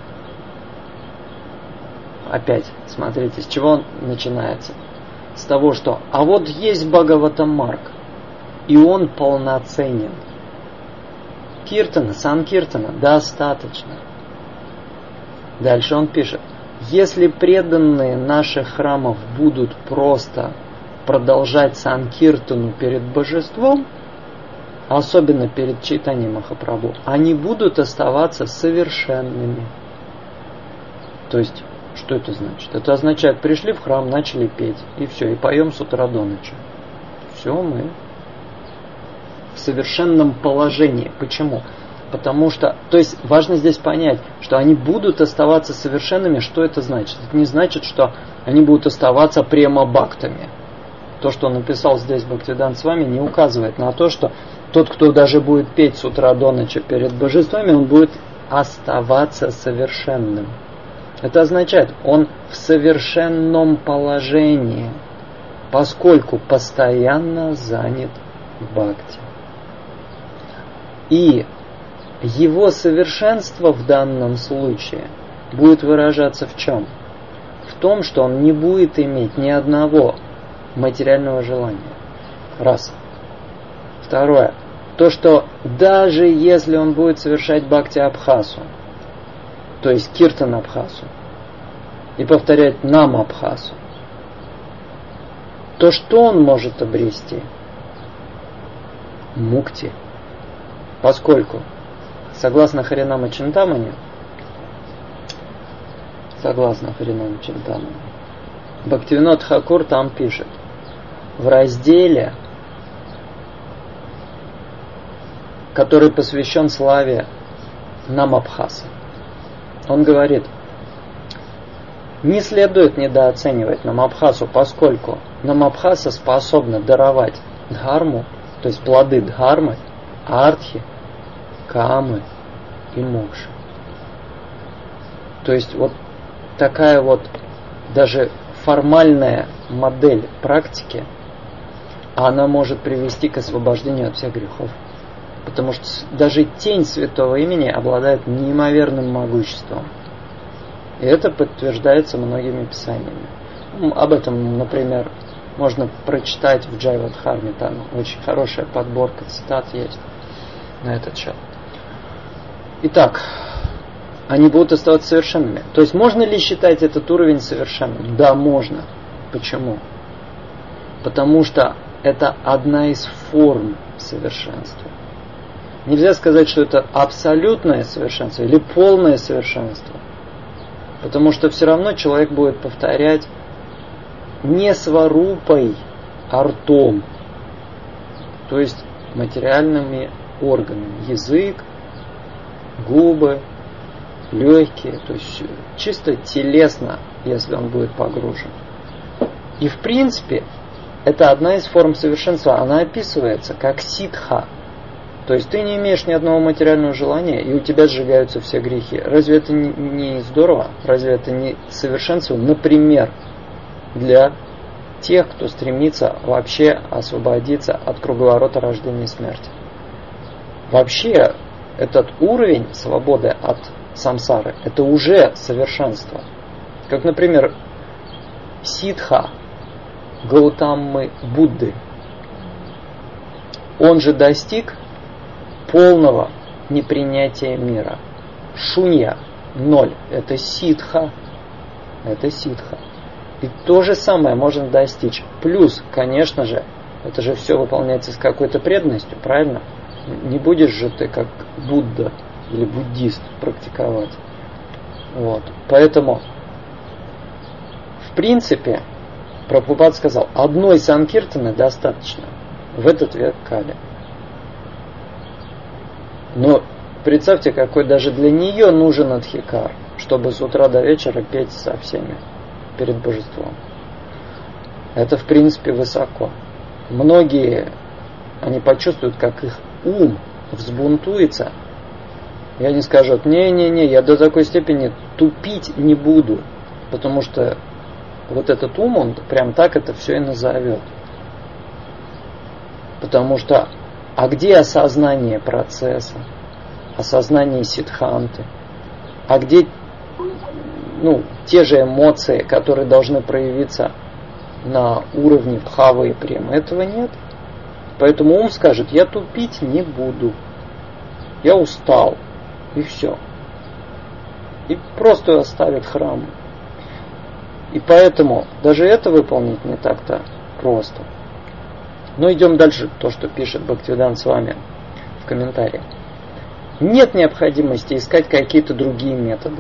Опять, смотрите, с чего он начинается? С того, что а вот есть Бхагавата Марг, и он полноценен. Киртана, санкиртана достаточно. Дальше он пишет, если преданные наших храмов будут просто продолжать санкиртану перед божеством, особенно перед Чайтанья Махапрабху, они будут оставаться совершенными. То есть, что это значит? Это означает, пришли в храм, начали петь, и все, и поем с утра до ночи. Все, мы в совершенном положении. Почему? Потому что, то есть важно здесь понять, что они будут оставаться совершенными. Что это значит? Это не значит, что они будут оставаться према-бхактами. То, что он написал здесь Бхактивидант с вами, не указывает на то, что тот, кто даже будет петь с утра до ночи перед божествами, он будет оставаться совершенным. Это означает, он в совершенном положении, поскольку постоянно занят в бхакти. И его совершенство в данном случае будет выражаться в чем? В том, что он не будет иметь ни одного материального желания. Раз. Второе. То, что даже если он будет совершать бхакти абхасу, то есть киртан абхасу, и повторять нам абхасу, то что он может обрести? Мукти. Поскольку, согласно Харинама Чинтамани, согласно Харинама Чинтамани, Бхактивинод Тхакур там пишет, в разделе, который посвящен славе Намабхаса, он говорит, не следует недооценивать Намабхасу, поскольку Намабхаса способна даровать дхарму То есть плоды дхармы, артхи, камы и мокши. То есть вот такая вот даже формальная модель практики, она может привести к освобождению от всех грехов. Потому что даже тень святого имени обладает неимоверным могуществом. И это подтверждается многими писаниями. Об этом, например, можно прочитать в Джайвадхарме. Там очень хорошая подборка цитат есть на этот счет. Итак, они будут оставаться совершенными. То есть можно ли считать этот уровень совершенным? Да, можно. Почему? Потому что это одна из форм совершенства. Нельзя сказать, что это абсолютное совершенство или полное совершенство. Потому что все равно человек будет повторять не сварупой, а ртом. То есть материальными органами. Язык, губы, легкие. То есть чисто телесно, если он будет погружен. И в принципе, это одна из форм совершенства. Она описывается как ситха. То есть ты не имеешь ни одного материального желания, и у тебя сжигаются все грехи. Разве это не здорово? Разве это не совершенство? Например, для тех, кто стремится вообще освободиться от круговорота рождения и смерти. Вообще, этот уровень свободы от самсары, это уже совершенство. Как, например, ситха Гаутаммы Будды. Он же достиг полного непринятия мира. Шунья, ноль, это ситха. Это ситха. И то же самое можно достичь. Плюс, конечно же, это же все выполняется с какой-то преданностью, правильно? Не будешь же ты как Будда или буддист практиковать. Вот. Поэтому, в принципе, Прабхупад сказал, одной санкиртаны достаточно в этот век Кали. Но представьте, какой даже для нее нужен адхикар, чтобы с утра до вечера петь со всеми перед божеством. Это, в принципе, высоко. Многие, они почувствуют, как их ум взбунтуется, и они скажут, не-не-не, я до такой степени тупить не буду, потому что вот этот ум, он прям так это все и назовет. Потому что, а где осознание процесса, осознание сиддханты, а где ну, те же эмоции, которые должны проявиться на уровне бхавы и премы, этого нет. Поэтому ум скажет, я тупить не буду, я устал, и все. И просто оставит храм. И поэтому даже это выполнить не так-то просто. Но идем дальше, то, что пишет Бхактивиданта Свами в комментариях. Нет необходимости искать какие-то другие методы.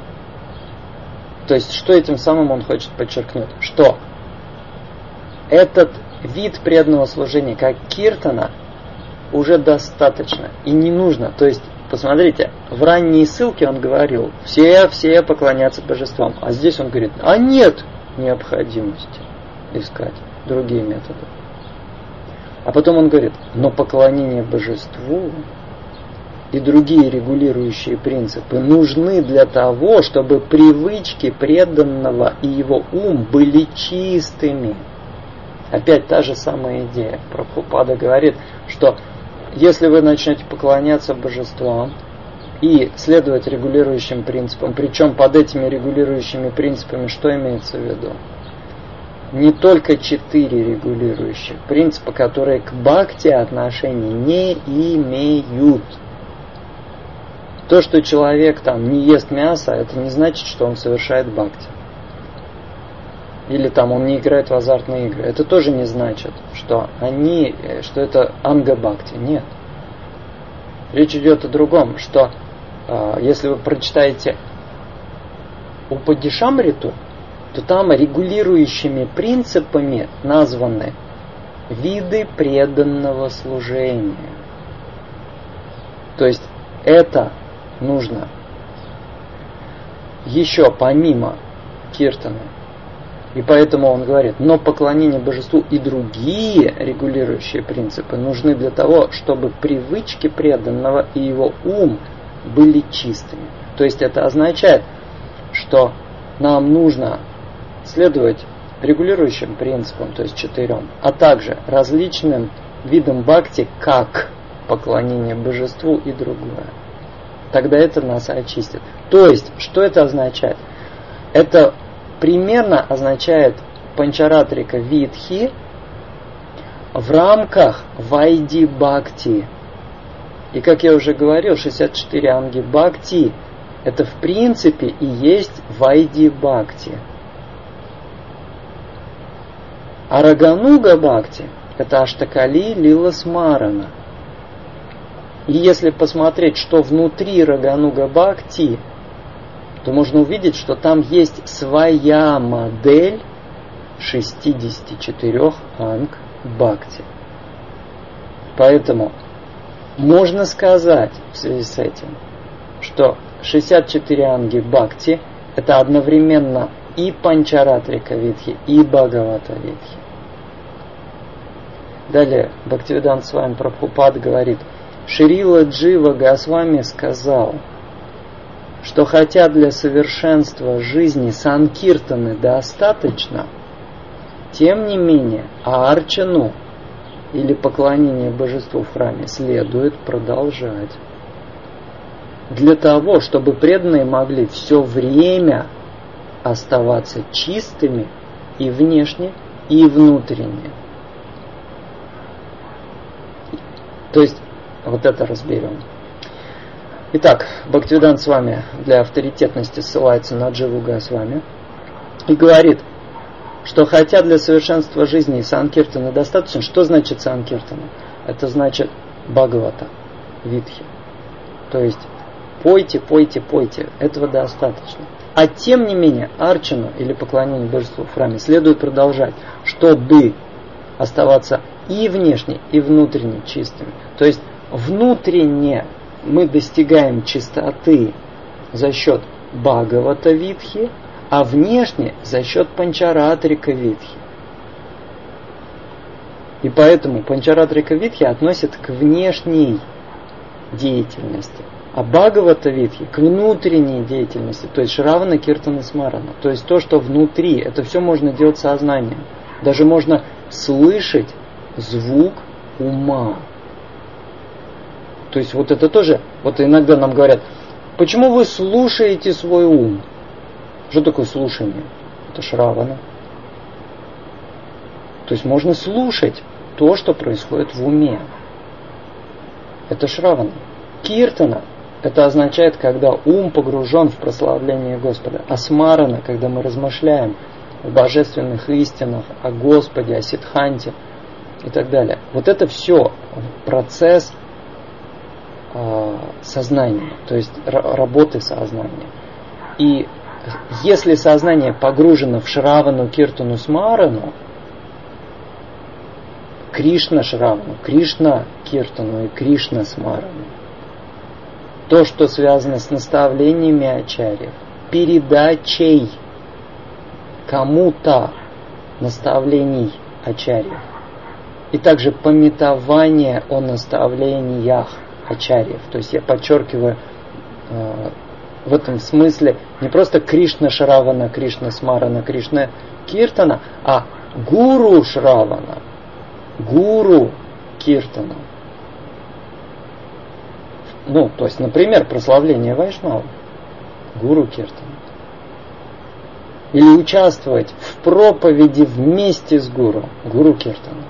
То есть, что этим самым он хочет подчеркнуть? Что этот вид преданного служения, как киртана, уже достаточно и не нужно. То есть, посмотрите, в ранней ссылке он говорил, все-все поклоняться божествам. А здесь он говорит, а нет необходимости искать другие методы. А потом он говорит, но поклонение божеству и другие регулирующие принципы нужны для того, чтобы привычки преданного и его ум были чистыми. Опять та же самая идея. Прабхупада говорит, что если вы начнете поклоняться божествам и следовать регулирующим принципам, причем под этими регулирующими принципами что имеется в виду? Не только четыре регулирующих принципа, которые к бхакти отношения не имеют. То, что человек там не ест мясо, это не значит, что он совершает бхакти. Или там он не играет в азартные игры. Это тоже не значит, что они, что это анга бхакти. Нет. Речь идет о другом, что э, если вы прочитаете Упадишамриту, то там регулирующими принципами названы виды преданного служения. То есть это нужно еще помимо киртаны И поэтому он говорит, но поклонение божеству и другие регулирующие принципы нужны для того, чтобы привычки преданного и его ум были чистыми. То есть это означает, что нам нужно следовать регулирующим принципам, то есть четырем, а также различным видам бхакти, как поклонение божеству и другое. Тогда это нас очистит. То есть, что это означает? Это примерно означает панчаратрика витхи в рамках вайди бхакти. И как я уже говорил, шестьдесят четыре анги бхакти это в принципе и есть вайди бхакти. А рагануга бхакти это аштакали лила смарана. И если посмотреть, что внутри рагануга бхакти, то можно увидеть, что там есть своя модель шестьдесят четыре анг бхакти. Поэтому можно сказать в связи с этим, что шестьдесят четыре анги бхакти это одновременно и панчаратрика витхи, и бхагавата витхи. Далее Бхактивиданта Свами Прабхупад говорит, Шрила Джива Госвами сказал, что хотя для совершенства жизни санкиртаны достаточно, тем не менее арчану или поклонение божеству в храме следует продолжать. Для того, чтобы преданные могли все время оставаться чистыми и внешне, и внутренне. То есть, вот это разберем. Итак, Бхактивиданта Свами для авторитетности ссылается на Дживу Госвами и говорит, что хотя для совершенства жизни санкиртана достаточно, что значит санкиртана? Это значит Бхагавата, Витхи. То есть, пойте, пойте, пойте, этого достаточно. А тем не менее, арчану или поклонение божеству в храме следует продолжать, чтобы оставаться и внешне, и внутренне чистыми. То есть, внутренне мы достигаем чистоты за счет Бхагавата Витхи, а внешне за счет Панчаратрика Витхи. И поэтому Панчаратрика Витхи относят к внешней деятельности, а Бхагавата Витхи к внутренней деятельности, то есть Шравана, Киртана, Смарана. То есть то, что внутри, это все можно делать сознанием. Даже можно слышать звук ума. То есть вот это тоже, вот иногда нам говорят, почему вы слушаете свой ум? Что такое слушание? Это Шравана. То есть можно слушать то, что происходит в уме. Это Шравана. Киртана это означает, когда ум погружен в прославление Господа. А смарана, когда мы размышляем о божественных истинах, о Господе, о Сиддханте и так далее. Вот это все процесс э, сознания, то есть р- работы сознания. И если сознание погружено в Шравану, Киртану, Смарану, Кришна Шравану, Кришна Киртану и Кришна Смарану, то, что связано с наставлениями ачарьев, передачей кому-то наставлений ачарьев, и также памятование о наставлениях ачарьев. То есть я подчеркиваю э, в этом смысле не просто Кришна Шравана, Кришна Смарана, Кришна Киртана, а Гуру Шравана, Гуру Киртана. Ну, то есть, например, прославление Вайшнава, Гуру Киртана. Или участвовать в проповеди вместе с Гуру, Гуру Киртана.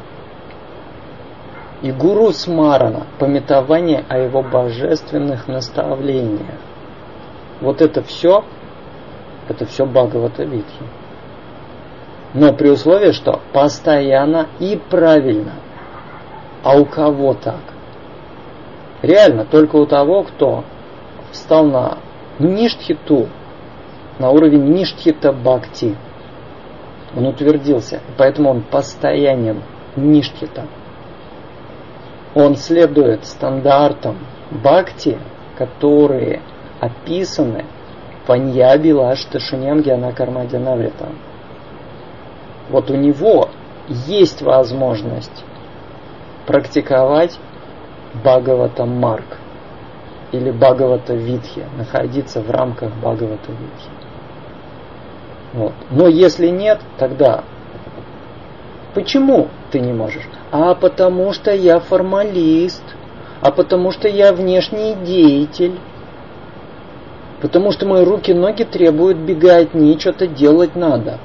И Гуру Смарана, памятование о его божественных наставлениях. Вот это все, это все Бхагавата Витхи. Но при условии, что постоянно и правильно. А у кого так? Реально, только у того, кто встал на ништхиту, на уровень ништхита бхакти. Он утвердился, поэтому он постоянен ништхита. Он следует стандартам бхакти, которые описаны в Аньяби Лашта Шуньям Гьяна Карма Дьянаврита. вот у него есть возможность практиковать Бхагавата-марг или Бхагавата-видхи, находиться в рамках Бхагавата-видхи. Вот. Но если нет, тогда почему ты не можешь? А потому что я формалист, а потому что я внешний деятель, потому что мои руки, ноги требуют бегать, не что-то делать надо.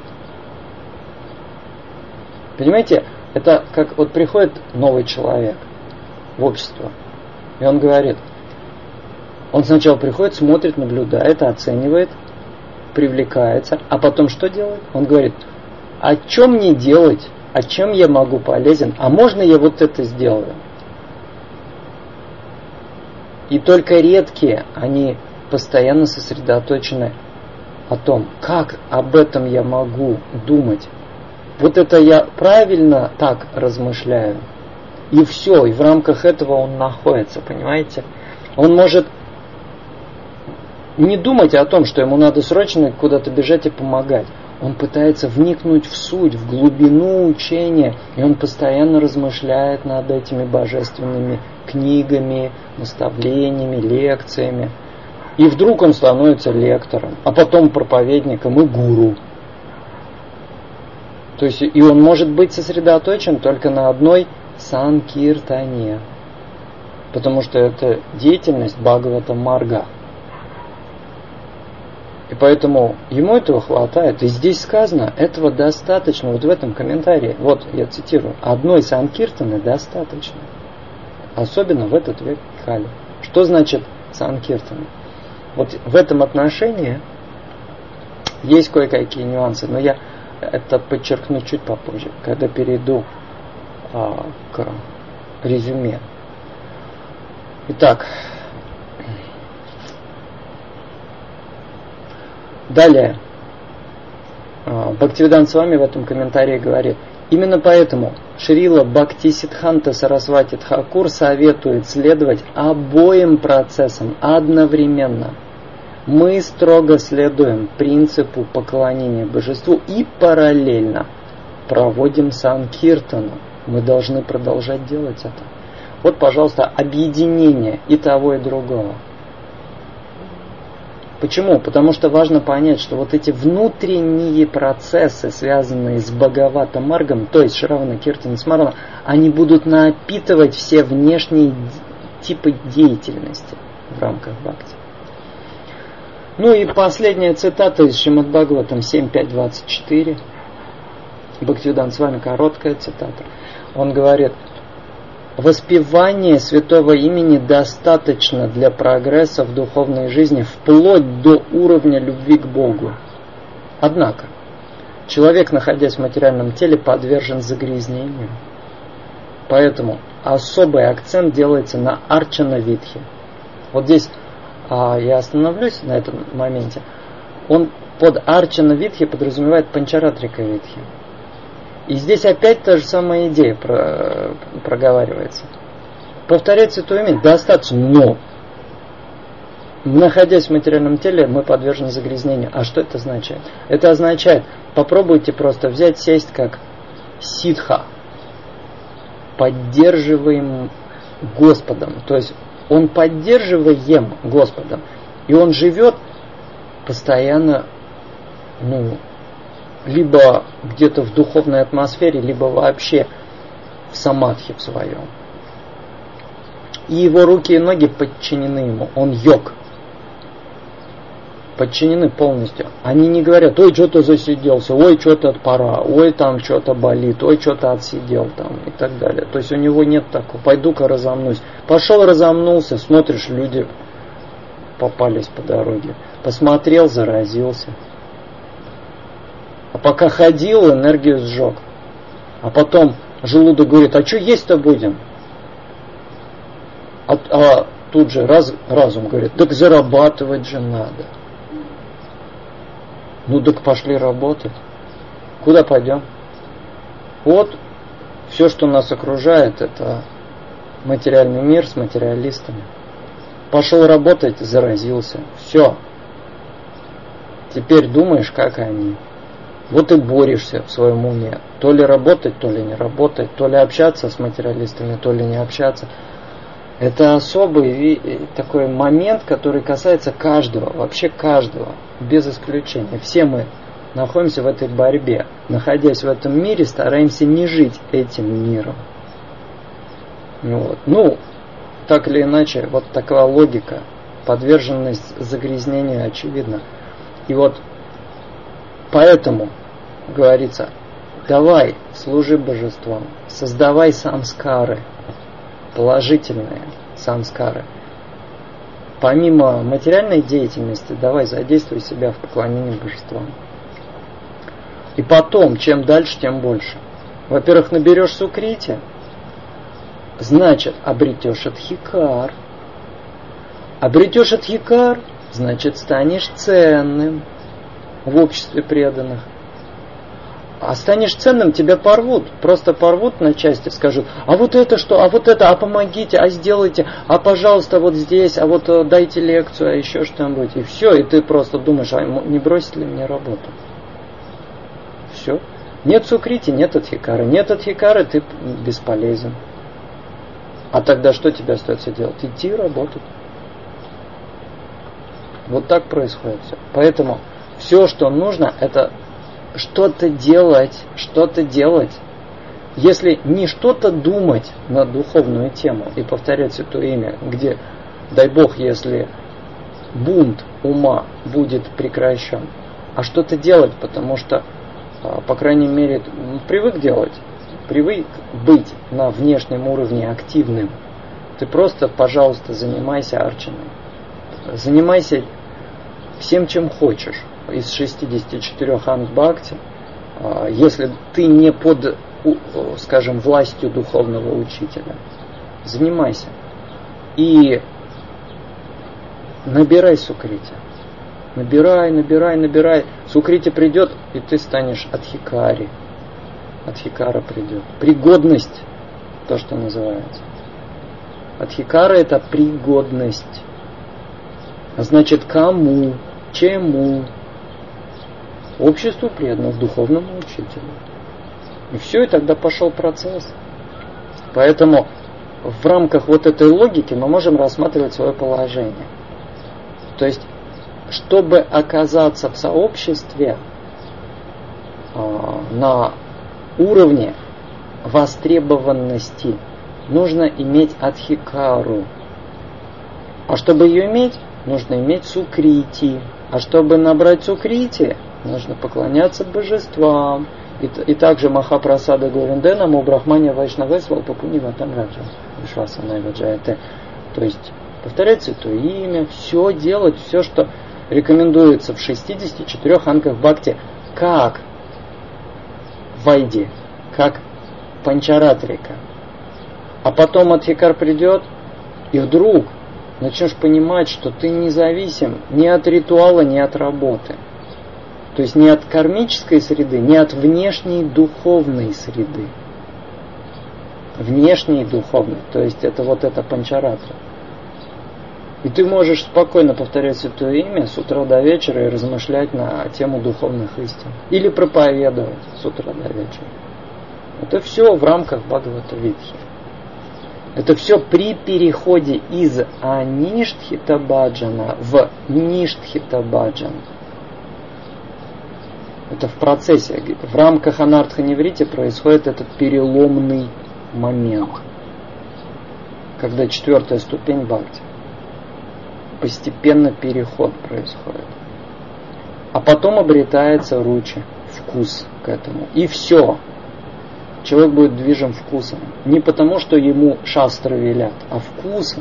Понимаете, это как вот приходит новый человек в общество, и он говорит, он сначала приходит, смотрит, наблюдает, оценивает, привлекается, а потом что делает? Он говорит, а что мне делать, а чем я могу полезен, а можно я вот это сделаю? И только редкие, они постоянно сосредоточены о том, как об этом я могу думать. Вот это я правильно так размышляю. И все, и в рамках этого он находится, понимаете? Он может не думать о том, что ему надо срочно куда-то бежать и помогать. Он пытается вникнуть в суть, в глубину учения, и он постоянно размышляет над этими божественными книгами, наставлениями, лекциями. И вдруг он становится лектором, а потом проповедником и гуру. То есть и он может быть сосредоточен только на одной санкиртане, потому что это деятельность Бхагавата-марга. И поэтому ему этого хватает. И здесь сказано, этого достаточно. Вот в этом комментарии, вот я цитирую, одной санкиртаны достаточно. Особенно в этот век Кали. Что значит санкиртана? Вот в этом отношении есть кое-какие нюансы, но я это подчеркну чуть попозже, когда перейду а, к резюме. Итак, далее Бхактивиданта Свами в этом комментарии говорит, именно поэтому Шрила Бхактисиддханта Сарасвати Тхакур советует следовать обоим процессам одновременно. Мы строго следуем принципу поклонения божеству и параллельно проводим санкиртану. Мы должны продолжать делать это. Вот, пожалуйста, объединение и того, и другого. Почему? Потому что важно понять, что вот эти внутренние процессы, связанные с Бхагавата-маргом, то есть Шравана, Киртана, Смарана, они будут напитывать все внешние типы деятельности в рамках бхакти. Ну и последняя цитата из Шримад Бхагаватам семь пять двадцать четыре. Бхактивиданта Свами, короткая цитата. Он говорит, воспевание святого имени достаточно для прогресса в духовной жизни вплоть до уровня любви к Богу. Однако, человек, находясь в материальном теле, подвержен загрязнению. Поэтому особый акцент делается на арчана-видхи. Вот здесь а, я остановлюсь на этом моменте. Он под арчана-видхи подразумевает панчаратрика-видхи. И здесь опять та же самая идея про, проговаривается. Повторять святое имя достаточно, но находясь в материальном теле, мы подвержены загрязнению. А что это означает? Это означает, попробуйте просто взять, сесть как ситха, поддерживаем Господом. То есть он поддерживаем Господом. И он живет постоянно, ну, либо где-то в духовной атмосфере, либо вообще в самадхи в своем. И его руки и ноги подчинены ему. Он йог. Подчинены полностью. Они не говорят, ой, что-то засиделся, ой, что-то пора, ой, там что-то болит, ой, что-то отсидел там и так далее. То есть у него нет такого, пойду-ка разомнусь. Пошел разомнулся, смотришь, люди попались по дороге. Посмотрел, заразился. А пока ходил, энергию сжег. А потом желудок говорит, а что есть-то будем? А, а тут же раз, разум говорит, так зарабатывать же надо. Ну так пошли работать. Куда пойдем? Вот все, что нас окружает, это материальный мир с материалистами. Пошел работать, заразился. Все. Теперь думаешь, как они. Вот и борешься в своем уме. То ли работать, то ли не работать, то ли общаться с материалистами, то ли не общаться. Это особый такой момент, который касается каждого, вообще каждого, без исключения. Все мы находимся в этой борьбе. Находясь в этом мире, стараемся не жить этим миром. Вот. Ну, так или иначе, вот такая логика. Подверженность загрязнению очевидна. И вот поэтому говорится, давай, служи божествам, создавай самскары, положительные самскары. Помимо материальной деятельности, давай задействуй себя в поклонении божествам. И потом, чем дальше, тем больше. Во-первых, наберешь сукрити, значит, обретешь адхикар. Обретешь адхикар, значит, станешь ценным в обществе преданных. А станешь ценным, тебя порвут. Просто порвут на части, скажут, а вот это что, а вот это, а помогите, а сделайте, а пожалуйста, вот здесь, а вот дайте лекцию, а еще что-нибудь. И все, и ты просто думаешь, а не бросить ли мне работу? Все. Нет сукрити, нет адхикара. Нет адхикара, ты бесполезен. А тогда что тебе остается делать? Идти работать. Вот так происходит все. Поэтому все, что нужно, это что-то делать, что-то делать. Если не что-то думать на духовную тему и повторять Святое Имя, где, дай Бог, если бунт ума будет прекращен, а что-то делать, потому что, по крайней мере, привык делать, привык быть на внешнем уровне активным, ты просто, пожалуйста, занимайся арчаной. Занимайся всем, чем хочешь. Из шестидесяти четырёх анг бхакти, если ты не под, скажем, властью духовного учителя, занимайся. И набирай сукрити. Набирай, набирай, набирай. Сукрити придет, и ты станешь адхикари. Адхикара придет. Пригодность, то, что называется. Адхикара — это пригодность. А значит, кому, чему? Обществу преданных, духовному учителю. И все, и тогда пошел процесс. Поэтому в рамках вот этой логики мы можем рассматривать свое положение. То есть, чтобы оказаться в сообществе э, на уровне востребованности, нужно иметь адхикару. А чтобы ее иметь, нужно иметь сукрити. А чтобы набрать сукрити, нужно поклоняться божествам. И, и также Махапрасада Говиндена Мубрахмания Вайшнавесвал Папуни Ватанраджа Вишвасана Ваджаяте. То есть повторять Святое Имя, все делать, все, что рекомендуется в шестидесяти четырёх ангах бхакти, как вайди, как панчаратрика. А потом адхикар придет, и вдруг начнешь понимать, что ты независим ни от ритуала, ни от работы. То есть не от кармической среды, не от внешней духовной среды. Внешней духовной, то есть это вот это панчаратра. И ты можешь спокойно повторять Святое Имя с утра до вечера и размышлять на тему духовных истин. Или проповедовать с утра до вечера. Это все в рамках Бхагавата-видхи. Это все при переходе из аништхита-баджана в ништхита-баджан. Это в процессе. В рамках анартха-неврити происходит этот переломный момент. Когда четвертая ступень бхакти. Постепенно переход происходит. А потом обретается ручи, вкус к этому. И все. Человек будет движим вкусом. Не потому, что ему шастры велят, а вкусом.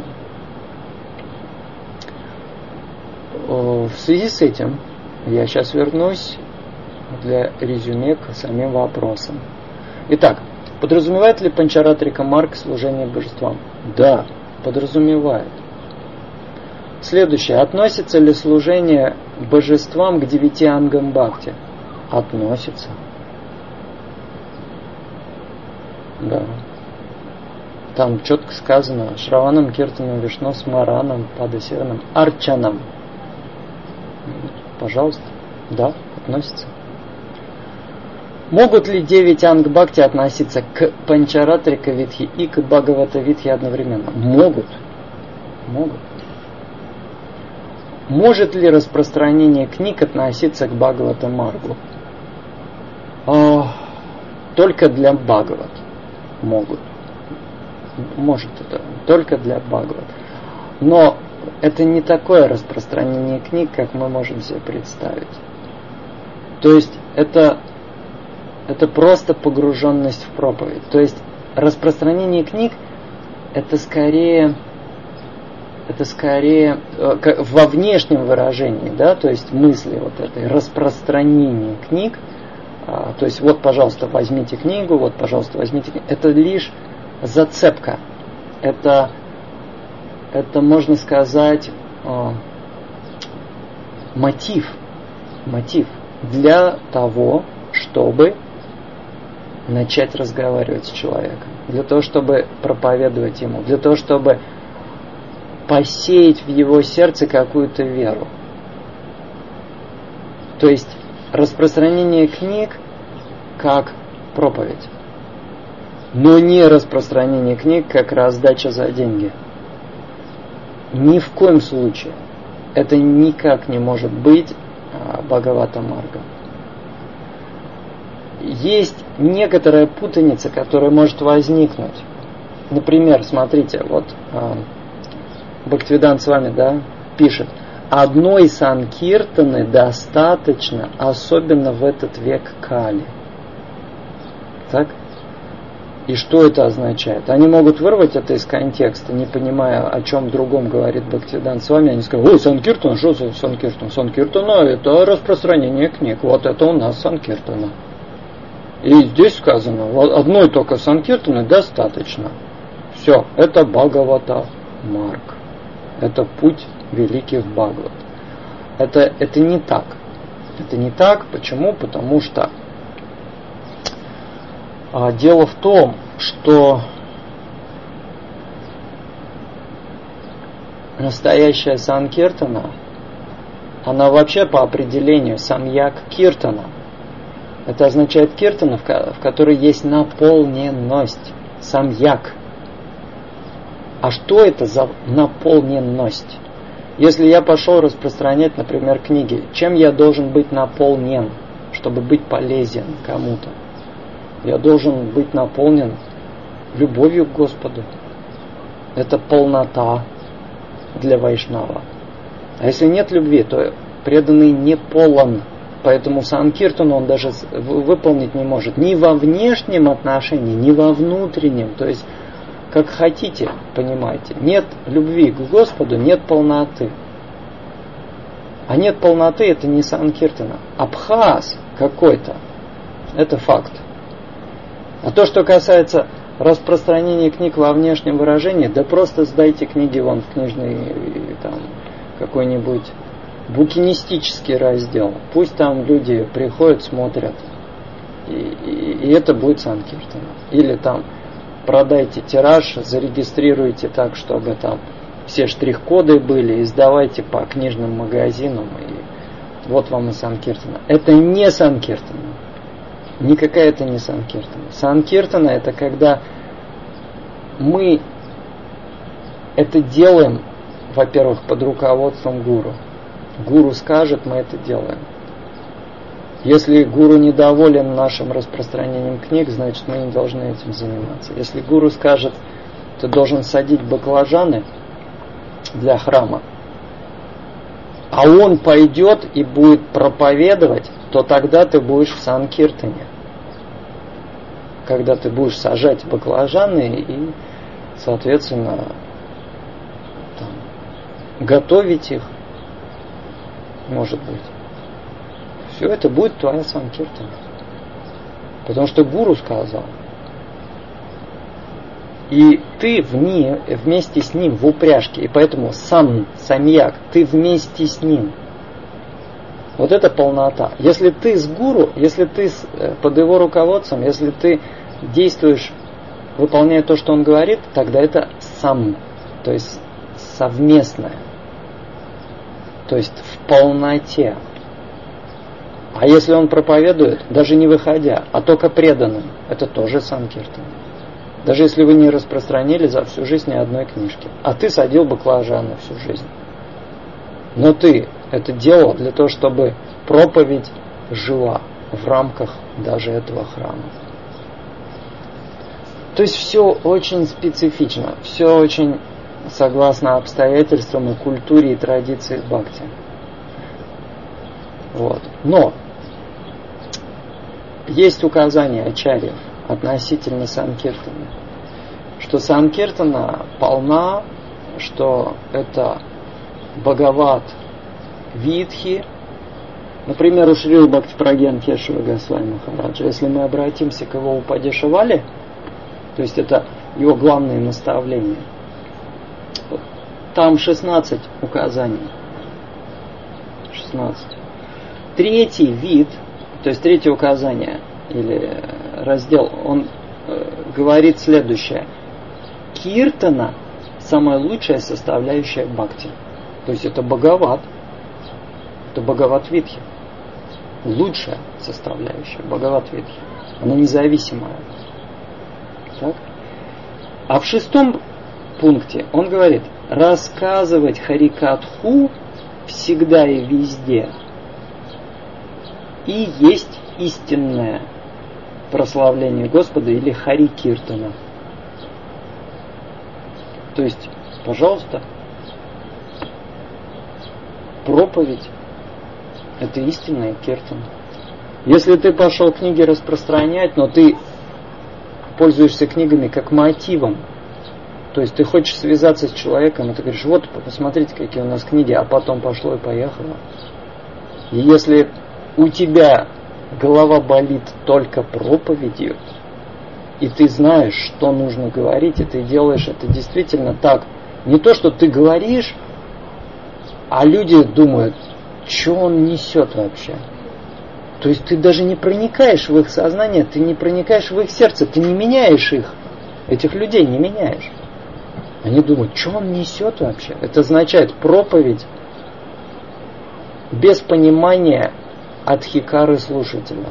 В связи с этим я сейчас вернусь для резюме к самим вопросам. Итак, подразумевает ли панчаратрика марг служение божествам? Да, подразумевает. Следующее. Относится ли служение божествам к девяти ангам бхакти? Относится. Да. Там четко сказано Шраванам, Киртанам, Вишну, Смаранам, Падасеванам, Арчанам. Пожалуйста. Да, относится. Могут ли девять анг бхакти относиться к Панчаратрика Витхи и к Бхагавата Витхи одновременно? Могут. Могут. Может ли распространение книг относиться к Бхагавата Маргу? А, только для Бхагават могут. Может это. Только для Бхагават. Но это не такое распространение книг, как мы можем себе представить. То есть это, это просто погруженность в проповедь. То есть распространение книг это скорее, это скорее во внешнем выражении, да, то есть мысли вот этой, распространение книг. То есть вот, пожалуйста, возьмите книгу, вот, пожалуйста, возьмите книгу. Это лишь зацепка. Это, это можно сказать, мотив. Мотив для того, чтобы начать разговаривать с человеком. Для того, чтобы проповедовать ему. Для того, чтобы посеять в его сердце какую-то веру. То есть распространение книг как проповедь. Но не распространение книг как раздача за деньги. Ни в коем случае. Это никак не может быть Бхагавата Марга. Есть некоторая путаница, которая может возникнуть. Например, смотрите, вот Бхактивиданта Свами, да, пишет: одной санкиртаны достаточно, особенно в этот век Кали. Так? И что это означает? Они могут вырвать это из контекста, не понимая, о чем другом говорит Бхактивиданта Свами. Они скажут: ой, санкиртан, что за санкиртан? Санкиртана это распространение книг. Вот это у нас санкиртана. И здесь сказано, одной только санкиртаны достаточно. Все, это Бхагавата Марг. Это путь великих Бхагават. Это, это не так. Это не так. Почему? Потому что а, дело в том, что настоящая санкиртана, она вообще по определению самьяк киртана. Это означает киртана, в которой есть наполненность. Самьяк. А что это за наполненность? Если я пошел распространять, например, книги, чем я должен быть наполнен, чтобы быть полезен кому-то? Я должен быть наполнен любовью к Господу. Это полнота для вайшнава. А если нет любви, то преданный не полон. Поэтому санкиртан он даже выполнить не может. Ни во внешнем отношении, ни во внутреннем. То есть, как хотите, понимаете. Нет любви к Господу, нет полноты. А нет полноты, это не санкиртана. Абхаз какой-то. Это факт. А то, что касается распространения книг во внешнем выражении, да просто сдайте книги вон в книжный там какой-нибудь букинистический раздел. Пусть там люди приходят, смотрят. И, и, и это будет санкиртана. Или там продайте тираж, зарегистрируйте так, чтобы там все штрих-коды были, и сдавайте по книжным магазинам. И вот вам и санкиртана. Это не санкиртана. Никакая это не санкиртана. Санкиртана это когда мы это делаем, во-первых, под руководством гуру. Гуру скажет, мы это делаем. Если гуру недоволен нашим распространением книг, значит мы не должны этим заниматься. Если гуру скажет, ты должен садить баклажаны для храма, а он пойдет и будет проповедовать, то тогда ты будешь в санкиртане. Когда ты будешь сажать баклажаны и, соответственно, там, готовить их, может быть. Все это будет твоя санкиртана. Потому что гуру сказал. И ты в ней, вместе с ним в упряжке. И поэтому сам, самьяк, ты вместе с ним. Вот это полнота. Если ты с гуру, если ты с, под его руководством, если ты действуешь, выполняя то, что он говорит, тогда это сам. То есть совместное. То есть в полноте. А если он проповедует, даже не выходя, а только преданным, это тоже санкиртан. Даже если вы не распространили за всю жизнь ни одной книжки. А ты садил баклажаны всю жизнь. Но ты это делал для того, чтобы проповедь жила в рамках даже этого храма. То есть все очень специфично, все очень согласно обстоятельствам и культуре и традиции бхакти. Вот. Но есть указания ачарьев относительно санкиртана, что санкиртана полна, что это Бхагават Витхи. Например, у Шрила Бхактипрагьян Кешава Госвами Махараджа, если мы обратимся к его Упадешавале, то есть это его главные наставления, там шестнадцать указаний. шестнадцать. Третий вид, то есть третье указание или раздел, он э, говорит следующее. Киртана – самая лучшая составляющая бхакти. То есть это Бхагават, это Бхагават Витхи. Лучшая составляющая Бхагават Витхи. Она независимая. Так? А в шестом пункте он говорит, рассказывать Харикатху всегда и везде и есть истинное прославление Господа или Хари Киртана. То есть, пожалуйста, проповедь – это истинная киртана. Если ты пошел книги распространять, но ты пользуешься книгами как мотивом, то есть ты хочешь связаться с человеком, и ты говоришь, вот, посмотрите, какие у нас книги, а потом пошло и поехало. И если у тебя голова болит только проповедью, и ты знаешь, что нужно говорить, и ты делаешь это действительно так, не то, что ты говоришь, а люди думают, что он несет вообще. То есть ты даже не проникаешь в их сознание, ты не проникаешь в их сердце, ты не меняешь их, этих людей не меняешь. Они думают, что он несет вообще. Это означает проповедь без понимания адхикары слушателя.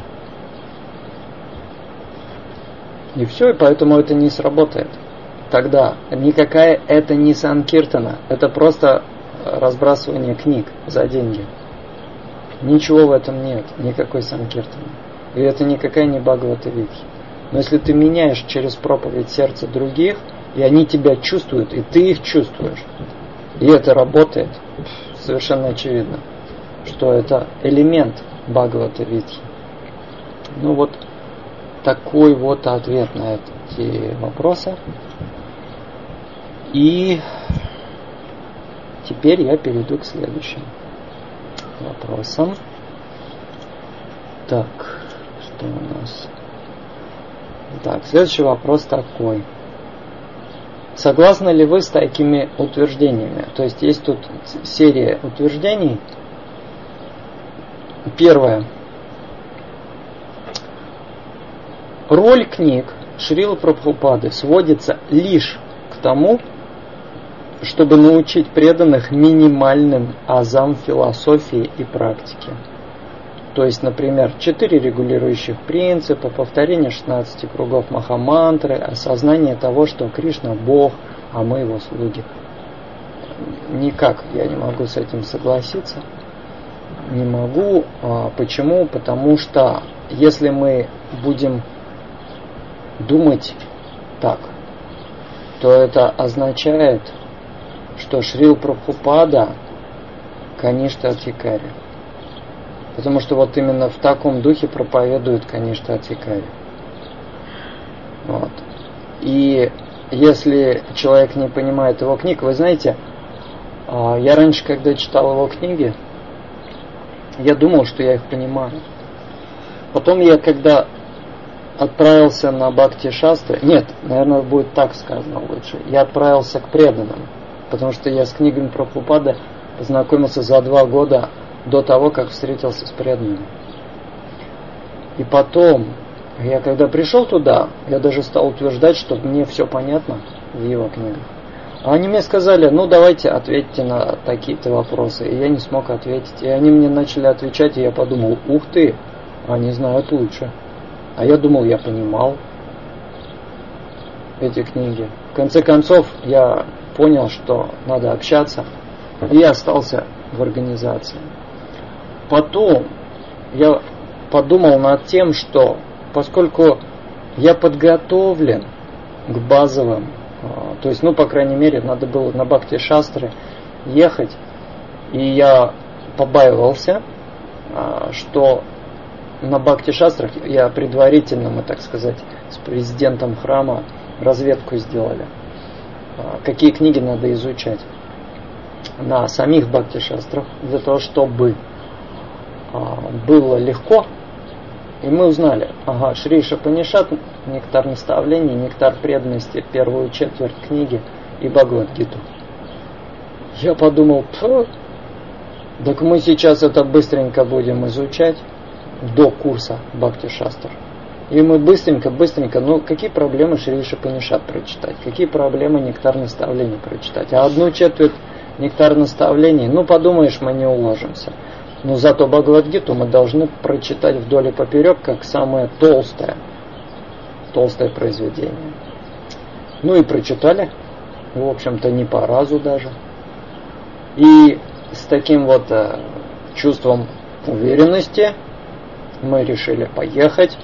И все, и поэтому это не сработает. Тогда никакая это не санкиртана, это просто разбрасывание книг за деньги. Ничего в этом нет, никакой санкиртаны. И это никакая не Бхагавата Витхи. Но если ты меняешь через проповедь сердца других, и они тебя чувствуют, и ты их чувствуешь, и это работает, совершенно очевидно, что это элемент Бхагавата Витхи. Ну вот такой вот ответ на эти вопросы. И теперь я перейду к следующим вопросам. Так, что у нас? Так, следующий вопрос такой. Согласны ли вы с такими утверждениями? То есть есть тут серия утверждений. Первое. Роль книг Шрилы Прабхупады сводится лишь к тому, чтобы научить преданных минимальным азам философии и практики. То есть, например, четыре регулирующих принципа, повторение шестнадцати кругов Махамантры, осознание того, что Кришна Бог, а мы Его слуги. Никак я не могу с этим согласиться. Не могу. Почему? Потому что если мы будем думать так, то это означает, что Шрила Прабхупада Каништа Адхикари. Потому что вот именно в таком духе проповедует Каништа Адхикари. Вот. И если человек не понимает его книг, вы знаете, я раньше, когда читал его книги, я думал, что я их понимаю. Потом я, когда отправился на Бхакти Шастры, нет, наверное, будет так сказано лучше, я отправился к преданным, потому что я с книгами Прабхупады познакомился за два года до того, как встретился с преданными. И потом, я когда пришел туда, я даже стал утверждать, что мне все понятно в его книгах. Они мне сказали, ну давайте ответьте на такие-то вопросы. И я не смог ответить. И они мне начали отвечать, и я подумал, ух ты, они знают лучше. А я думал, я понимал эти книги. В конце концов, я понял, что надо общаться, и я остался в организации. Потом я подумал над тем, что поскольку я подготовлен к базовым, то есть, ну, по крайней мере, надо было на Бхакти-шастры ехать, и я побаивался, что на Бхакти-шастрах я предварительно, мы, так сказать, с президентом храма разведку сделали, какие книги надо изучать на самих Бхакти-шастрах, для того, чтобы было легко. И мы узнали, ага, Шри Ишупанишад, нектар наставлений, нектар преданности, первую четверть книги и Бхагавад-гиту. Я подумал, так мы сейчас это быстренько будем изучать до курса Бхакти-шастр. И мы быстренько-быстренько, ну какие проблемы Шри Ишупанишад прочитать, какие проблемы нектар наставлений прочитать. А одну четверть нектар наставлений, ну подумаешь, мы не уложимся. Но зато Бхагавад-гиту мы должны прочитать вдоль и поперек, как самое толстое, толстое произведение. Ну и прочитали, в общем-то не по разу даже. И с таким вот э, чувством уверенности мы решили поехать,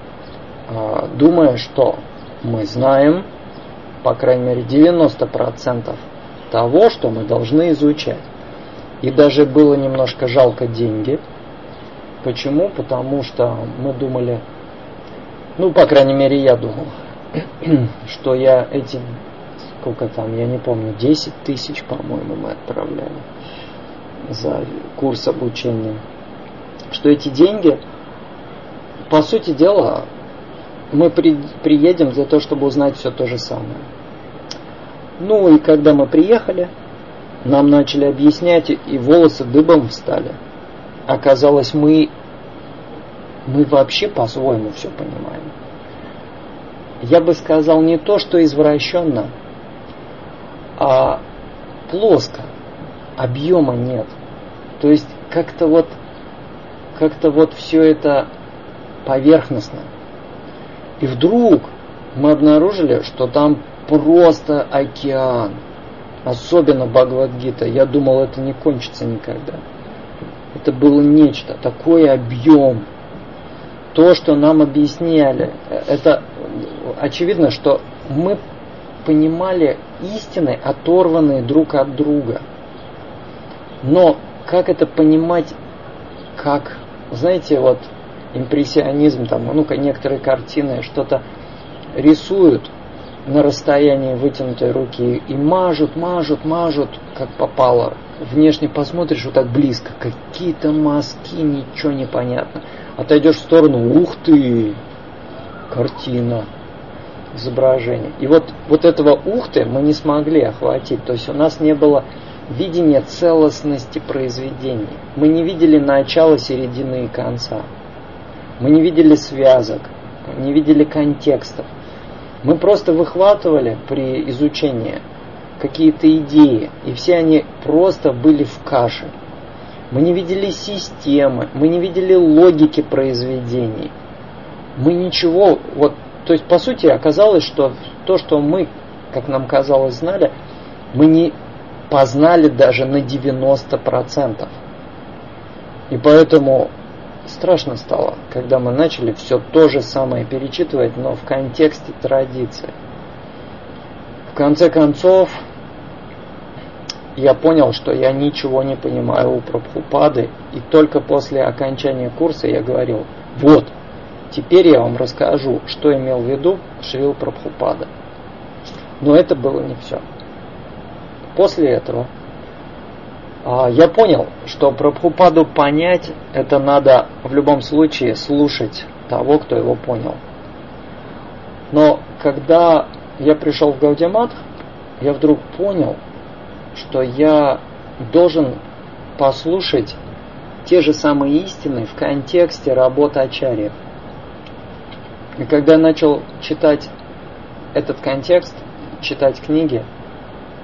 э, думая, что мы знаем, по крайней мере, девяносто процентов того, что мы должны изучать. И даже было немножко жалко деньги. Почему? Потому что мы думали, ну, по крайней мере, я думал, что я эти, сколько там, я не помню, десять тысяч, по-моему, мы отправляли за курс обучения. Что эти деньги, по сути дела, мы при, приедем для того, чтобы узнать все то же самое. Ну, и когда мы приехали, нам начали объяснять, и волосы дыбом встали. Оказалось, мы, мы вообще по-своему все понимаем. Я бы сказал не то, что извращенно, а плоско. Объема нет. То есть как-то вот, как-то вот все это поверхностно. И вдруг мы обнаружили, что там просто океан. Особенно Бхагавад-гита. Я думал, это не кончится никогда. Это было нечто, такой объем. То, что нам объясняли, это очевидно, что мы понимали истины, оторванные друг от друга. Но как это понимать, как, знаете, вот импрессионизм, там, ну-ка, некоторые картины что-то рисуют на расстоянии вытянутой руки и мажут, мажут, мажут, как попало. Внешне посмотришь вот так близко, какие-то мазки, ничего не понятно. Отойдешь в сторону, ух ты, картина, изображение. И вот, вот этого ух ты мы не смогли охватить. То есть у нас не было видения целостности произведений. Мы не видели начала, середины и конца. Мы не видели связок, не видели контекстов. Мы просто выхватывали при изучении какие-то идеи, и все они просто были в каше. Мы не видели системы, мы не видели логики произведений. Мы ничего, вот, то есть по сути оказалось, что то, что мы, как нам казалось, знали, мы не познали даже на девяносто процентов. И поэтому страшно стало, когда мы начали все то же самое перечитывать, но в контексте традиции. В конце концов, я понял, что я ничего не понимаю у Прабхупады, и только после окончания курса я говорил, вот, теперь я вам расскажу, что имел в виду Шрила Прабхупада. Но это было не все. После этого я понял, что Прабхупаду понять, это надо в любом случае слушать того, кто его понял. Но когда я пришел в Гаудия-Матх, я вдруг понял, что я должен послушать те же самые истины в контексте работы ачарьев. И когда я начал читать этот контекст, читать книги,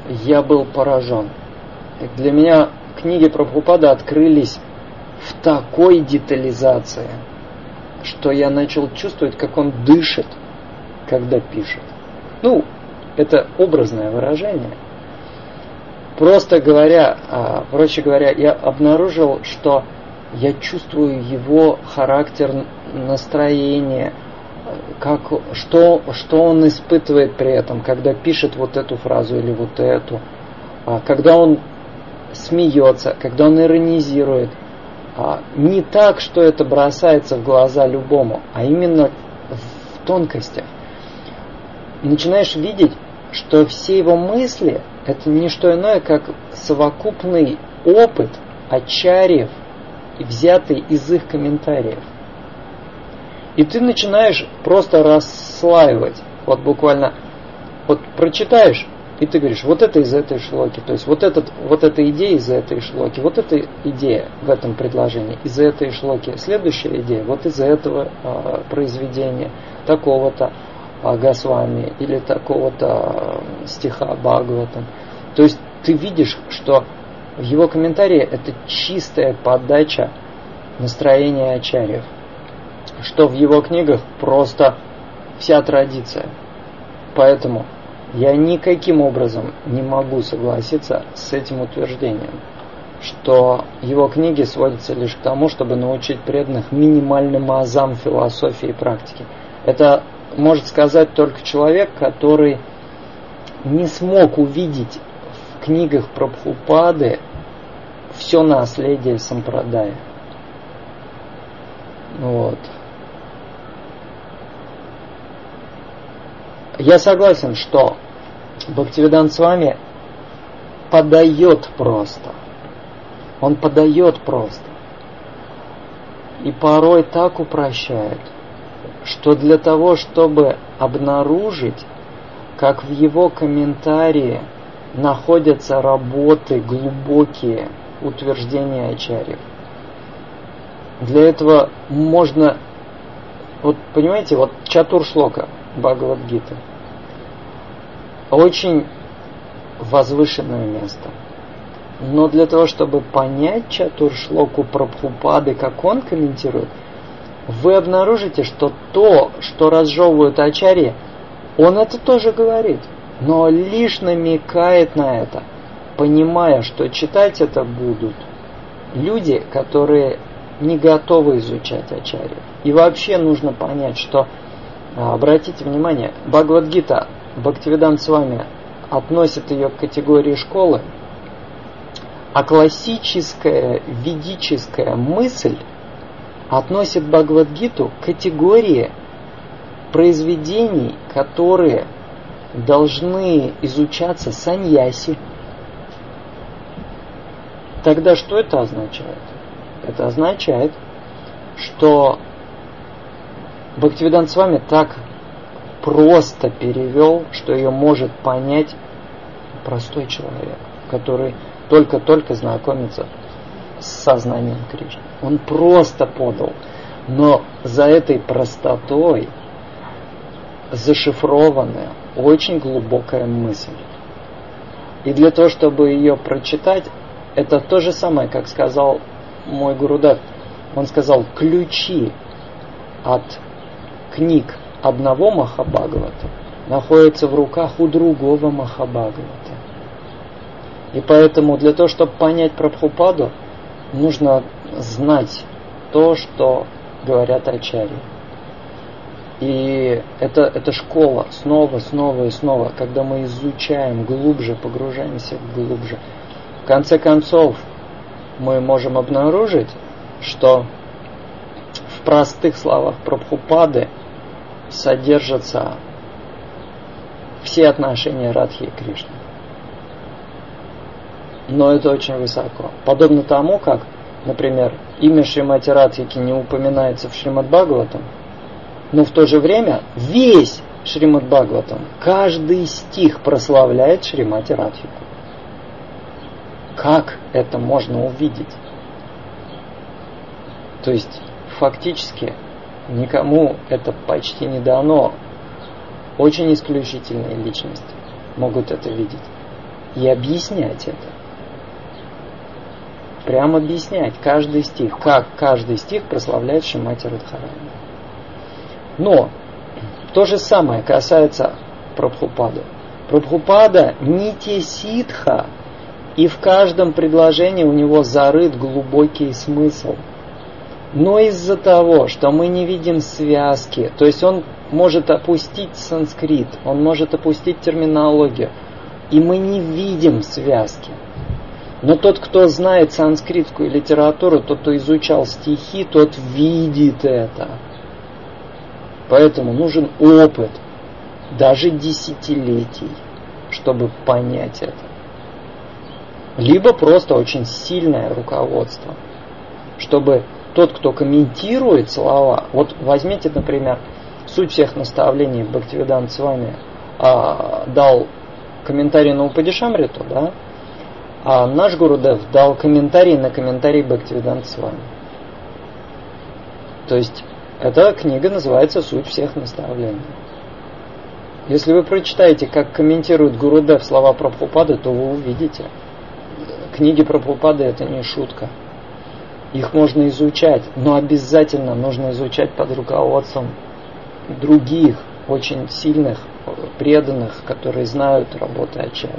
я был поражен. Для меня книги Прабхупады открылись в такой детализации, что я начал чувствовать, как он дышит, когда пишет. Ну, это образное выражение. Просто говоря, проще говоря, я обнаружил, что я чувствую его характер, настроение, как, что, что он испытывает при этом, когда пишет вот эту фразу или вот эту, когда он смеется, когда он иронизирует. Не так, что это бросается в глаза любому, а именно в тонкостях. Начинаешь видеть, что все его мысли – это не что иное, как совокупный опыт ачарьев, взятый из их комментариев. И ты начинаешь просто расслаивать. Вот буквально, вот прочитаешь, и ты говоришь, вот это из этой шлоки, то есть вот, этот, вот эта идея из этой шлоки, вот эта идея в этом предложении из этой шлоки, следующая идея вот из этого а, произведения, такого-то а, Госвами или такого-то а, стиха Бхагаватам. То есть ты видишь, что в его комментарии это чистая подача настроения ачарьев, что в его книгах просто вся традиция. Поэтому я никаким образом не могу согласиться с этим утверждением, что его книги сводятся лишь к тому, чтобы научить преданных минимальным азам философии и практики. Это может сказать только человек, который не смог увидеть в книгах Прабхупады все наследие сампрадая. Вот. Я согласен, что Бхактивиданта Свами подает просто. Он подает просто. И порой так упрощает, что для того, чтобы обнаружить, как в его комментарии находятся работы, глубокие утверждения ачарьев, для этого можно, вот понимаете, вот Чатур-шлока Бхагавад-гиты очень возвышенное место. Но для того, чтобы понять Чатур-шлоку Прабхупады, как он комментирует, вы обнаружите, что то, что разжевывают ачарьи, он это тоже говорит, но лишь намекает на это, понимая, что читать это будут люди, которые не готовы изучать ачарьев. И вообще нужно понять, что, обратите внимание, Бхагавад-гита Бхактивиданта Свами относит ее к категории школы, а классическая ведическая мысль относит Бхагавад-гиту к категории произведений, которые должны изучаться саньяси. Тогда что это означает? Это означает, что Бхактивиданта Свами так просто перевел, что ее может понять простой человек, который только-только знакомится с сознанием Кришны. Он просто подал, но за этой простотой зашифрованная очень глубокая мысль. И для того, чтобы ее прочитать, это то же самое, как сказал мой Гурудев. Он сказал, ключи от книг одного Махабхагавата находятся в руках у другого Махабхагавата. И поэтому для того, чтобы понять Прабхупаду, нужно знать то, что говорят ачарьи. И это, это школа снова, снова и снова, когда мы изучаем глубже, погружаемся глубже. В конце концов, мы можем обнаружить, что в простых словах Прабхупады содержатся все отношения Радхи и Кришны. Но это очень высоко. Подобно тому, как, например, имя Шримати Радхики не упоминается в Шримад Бхагаватам, но в то же время весь Шримад Бхагаватам, каждый стих прославляет Шримати Радхику. Как это можно увидеть? То есть, фактически, никому это почти не дано. Очень исключительные личности могут это видеть. и объяснять это. Прямо объяснять каждый стих, как каждый стих прославляет Шримати Радхарани. Но то же самое касается Прабхупады. Прабхупада нити ситха, и в каждом предложении у него зарыт глубокий смысл. Но из-за того, что мы не видим связки, то есть он может опустить санскрит, он может опустить терминологию, и мы не видим связки. Но тот, кто знает санскритскую литературу, тот, кто изучал стихи, тот видит это. Поэтому нужен опыт, даже десятилетий, чтобы понять это. Либо просто очень сильное руководство, чтобы тот, кто комментирует слова, вот возьмите, например, суть всех наставлений Бхактивиданта Свами а, дал комментарий на Упадишамриту, да, а наш Гурудев дал комментарий на комментарий Бхактивиданта Свами. То есть эта книга называется «Суть всех наставлений». Если вы прочитаете, как комментирует Гурудев слова Прабхупады, то вы увидите. Книги Прабхупады — это не шутка. Их можно изучать, но обязательно нужно изучать под руководством других, очень сильных, преданных, которые знают работы ачарьи.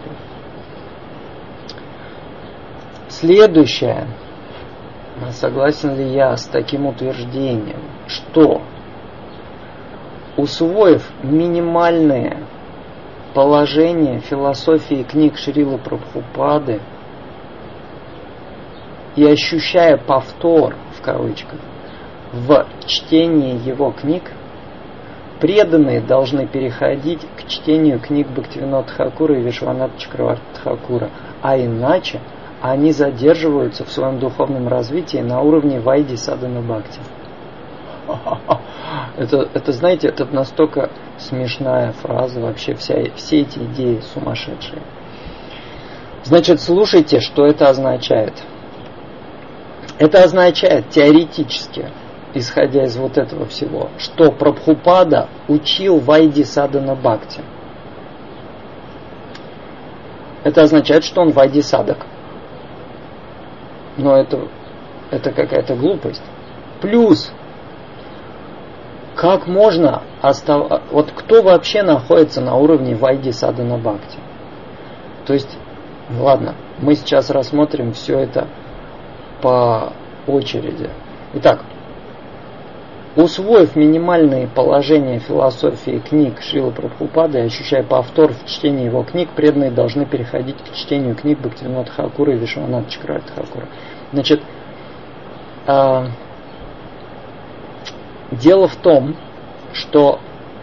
Следующее. Согласен ли я с таким утверждением, что, усвоив минимальные положения философии книг Шрилы Прабхупады и ощущая повтор, в кавычках, в чтении его книг, преданные должны переходить к чтению книг Бхактивинода Тхакура и Вишванатха Чакраварти Тхакура, а иначе они задерживаются в своем духовном развитии на уровне Вайди Садхана Бхакти. Это, это, знаете, это настолько смешная фраза, вообще вся, все эти идеи сумасшедшие. Значит, слушайте, что это означает. Это означает теоретически, исходя из вот этого всего, что Прабхупада учил Вайди Садхана Бхакти. Это означает, что он Вайди Садак. Но это, это какая-то глупость. Плюс, как можно оставаться... Вот кто вообще находится на уровне Вайди Садхана Бхакти? То есть, ладно, мы сейчас рассмотрим все это по очереди. Итак, усвоив минимальные положения философии книг Шрилы Прабхупады и ощущая повтор в чтении его книг, преданные должны переходить к чтению книг Бхактивинода Тхакура и Вишванатха Чакраварти Тхакура. Значит, э, дело в том, что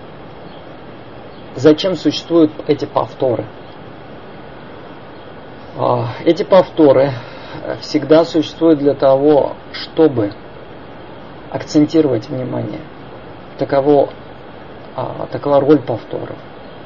зачем существуют эти повторы? Э, эти повторы всегда существуют для того, чтобы акцентировать внимание. Таково, а, такова роль повторов.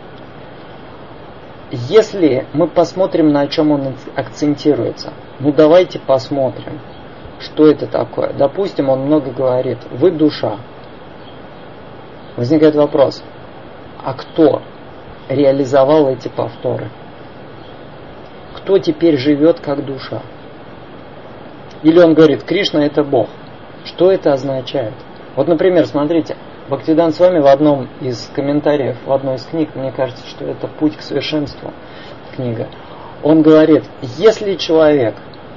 Если мы посмотрим, на чем он акцентируется, ну давайте посмотрим, что это такое. Допустим, он много говорит, вы душа. Возникает вопрос, а кто реализовал эти повторы? Кто теперь живет как душа? Или он говорит, Кришна это Бог. Что это означает? Вот, например, смотрите, Бхактивиданта Свами в одном из комментариев, в одной из книг, мне кажется, что это «Путь к совершенству» книга, он говорит, если человек,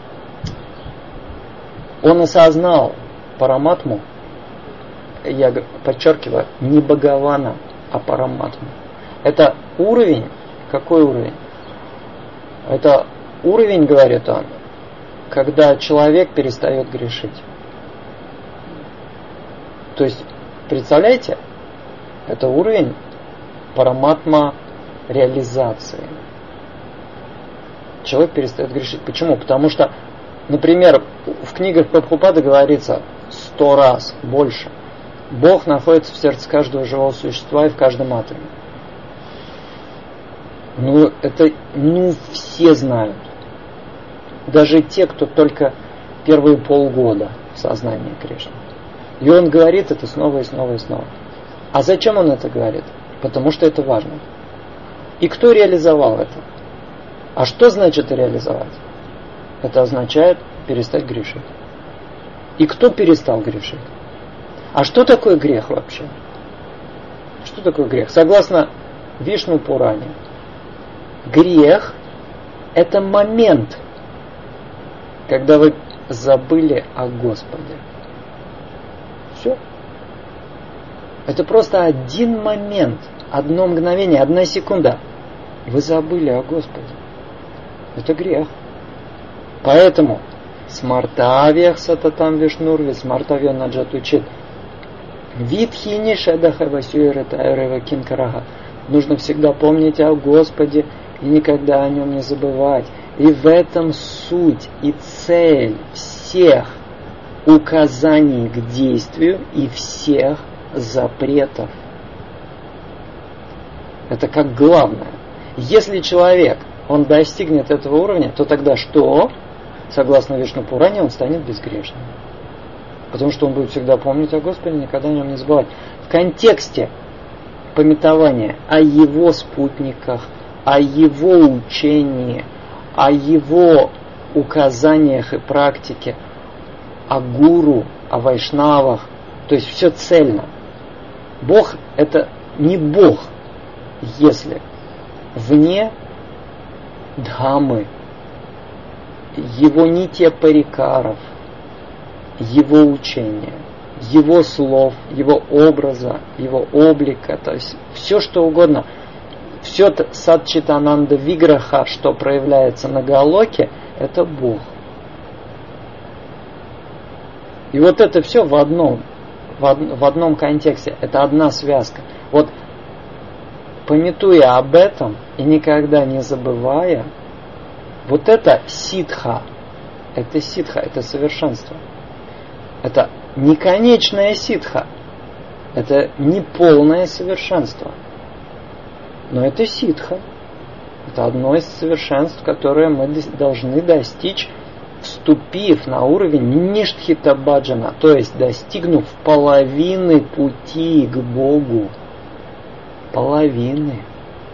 он осознал Параматму, я подчеркиваю, не Бхагавана, а Параматму, это уровень, какой уровень? Это уровень, говорит он, когда человек перестает грешить. То есть, представляете, это уровень параматма реализации. Человек перестает грешить. Почему? Потому что, например, в книгах Прабхупады говорится сто раз больше. Бог находится в сердце каждого живого существа и в каждом атоме. Ну, это, ну, все знают. Даже те, кто только первые полгода в сознании Кришны. И он говорит это снова и снова и снова. А зачем он это говорит? Потому что это важно. И кто реализовал это? А что значит реализовать? Это означает перестать грешить. И кто перестал грешить? А что такое грех вообще? Что такое грех? Согласно Вишну Пуране, грех – это момент, когда вы забыли о Господе. Все. Это просто один момент, одно мгновение, одна секунда. Вы забыли о Господе. Это грех. Поэтому смартавьях сататам вишнурви, смартавья наджат учит. Витхини шадахавасюэрэтэрэва кинкарага. Нужно всегда помнить о Господе и никогда о нем не забывать. И в этом суть и цель всех указаний к действию и всех запретов. Это как главное. Если человек, он достигнет этого уровня, то тогда что? Согласно Вишну Пуране, он станет безгрешным. Потому что он будет всегда помнить о Господе, никогда о нем не забывать. В контексте памятования о его спутниках, о его учении, о его указаниях и практике, о гуру, о вайшнавах. То есть все цельно. Бог – это не Бог, если вне дхаммы, его нитья парикаров, его учения, его слов, его образа, его облика, то есть все что угодно, все садчитананда виграха, что проявляется на Галоке, это Бог. И вот это все в одном, в, од, в одном контексте, это одна связка. Вот памятуя об этом и никогда не забывая, вот это ситха, это ситха, это совершенство. Это не конечная ситха, это не полное совершенство. Но это ситха. Это одно из совершенств, которое мы должны достичь, вступив на уровень ништхита баджана, то есть достигнув половины пути к Богу. Половины.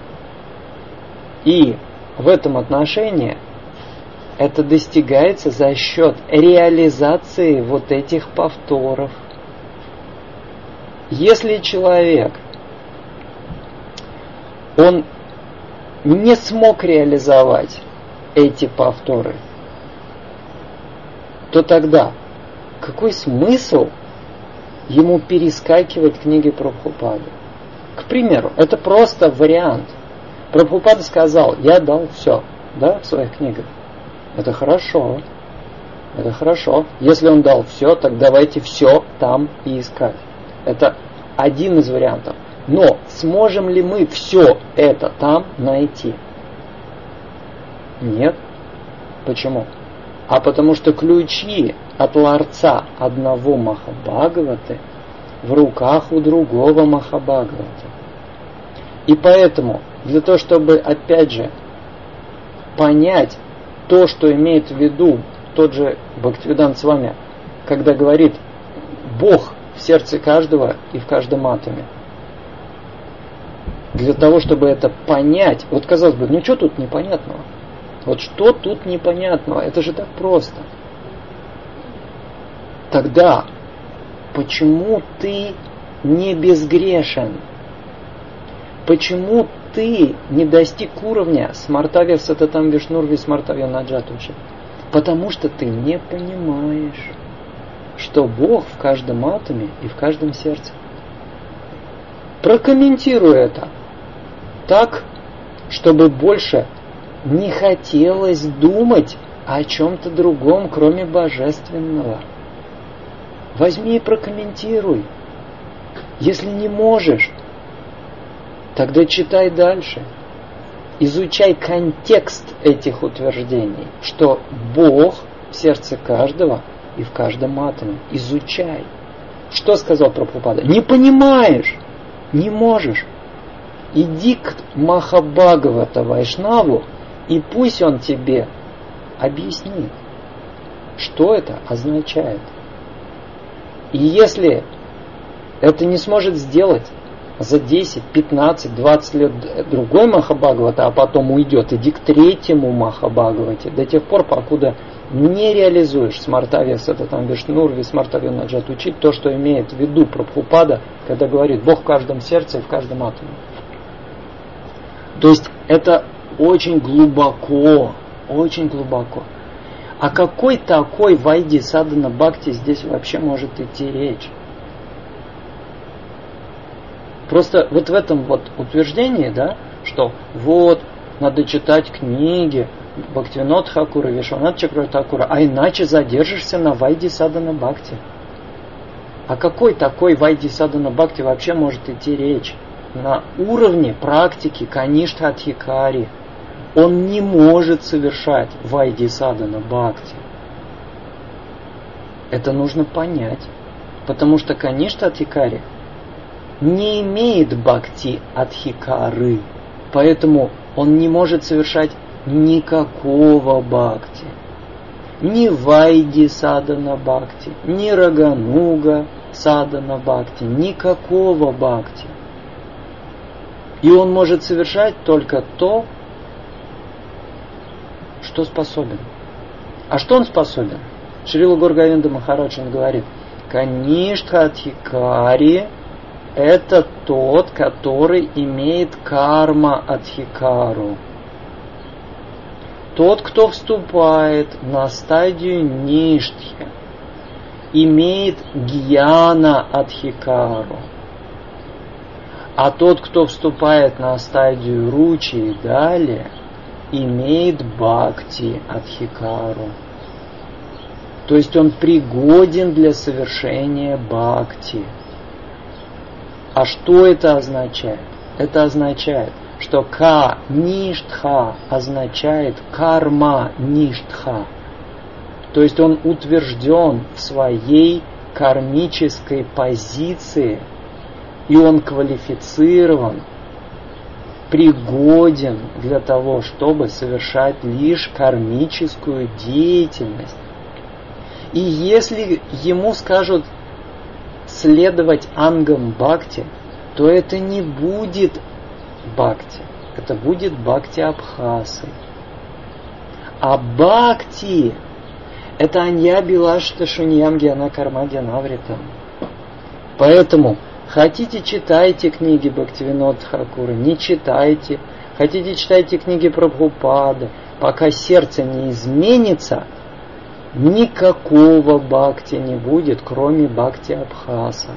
И в этом отношении это достигается за счет реализации вот этих повторов. Если человек, он не смог реализовать эти повторы, то тогда какой смысл ему перескакивать книги Прабхупады? К примеру, это просто вариант. Прабхупада сказал, я дал все, да, в своих книгах. Это хорошо. Это хорошо. Если он дал все, так давайте все там и искать. Это один из вариантов. Но сможем ли мы все это там найти? Нет. Почему? А потому что ключи от ларца одного Махабхагаваты в руках у другого Махабхагаваты. И поэтому, для того, чтобы, опять же, понять то, что имеет в виду тот же Бхактивиданта Свами, когда говорит Бог в сердце каждого и в каждом атоме. Для того, чтобы это понять, вот казалось бы, ну что тут непонятного? Вот что тут непонятного? Это же так просто. Тогда, почему ты не безгрешен? Почему ты не достиг уровня смартавья сататам вишнурви смартавья наджатучи? Потому что ты не понимаешь, что Бог в каждом атоме и в каждом сердце. Прокомментируй это так, чтобы больше не хотелось думать о чем-то другом, кроме божественного. Возьми и прокомментируй. Если не можешь, тогда читай дальше. Изучай контекст этих утверждений, что Бог в сердце каждого и в каждом атоме. Изучай. Что сказал Прабхупада? Не понимаешь, не можешь. Иди к Махабхагавата Вайшнаву, и пусть он тебе объяснит, что это означает. И если это не сможет сделать за десять, пятнадцать, двадцать лет другой Махабхагавата, а потом уйдет, иди к третьему Махабхагавате, до тех пор, покуда не реализуешь смартавес, это там Вишнур, Висмартавен Наджат, учить то, что имеет в виду Прабхупада, когда говорит Бог в каждом сердце и в каждом атоме. То есть это очень глубоко, очень глубоко. О какой такой вайди садхана бхакти здесь вообще может идти речь? Просто вот в этом вот утверждении, да, что вот, надо читать книги Бхактивинода Тхакура, Вишванатха Чакраварти Тхакура, а иначе задержишься на вайди садхана бхакти. О какой такой вайди садхана бхакти вообще может идти речь? На уровне практики Каништха-Адхикари он не может совершать вайди садхана бхакти. Это нужно понять, потому что Каништха-Адхикари не имеет бхакти адхикары, поэтому он не может совершать никакого бхакти. Ни вайди садхана бхакти, ни рагануга садхана бхакти, никакого бхакти. И он может совершать только то, что способен. А что он способен? Шрила Гаура Говинда Махарадж он говорит, Каништха-Адхикари это тот, который имеет карма адхикару. Тот, кто вступает на стадию ништхи, имеет гьяна адхикару. А тот, кто вступает на стадию ручи и далее, имеет бхакти адхикару. То есть он пригоден для совершения бхакти. А что это означает? Это означает, что ка-ништха означает карма-ништха. То есть он утвержден в своей кармической позиции, и он квалифицирован, пригоден для того, чтобы совершать лишь кармическую деятельность. И если ему скажут следовать ангам бхакти, то это не будет бхакти, это будет бхакти абхасы. А бхакти это анья билашта шуньям гьяна карма гьянавритам. Поэтому хотите, читайте книги Бхактивинода Тхакура, не читайте. Хотите, читайте книги Прабхупады. Пока сердце не изменится, никакого бхакти не будет, кроме бхакти абхаса.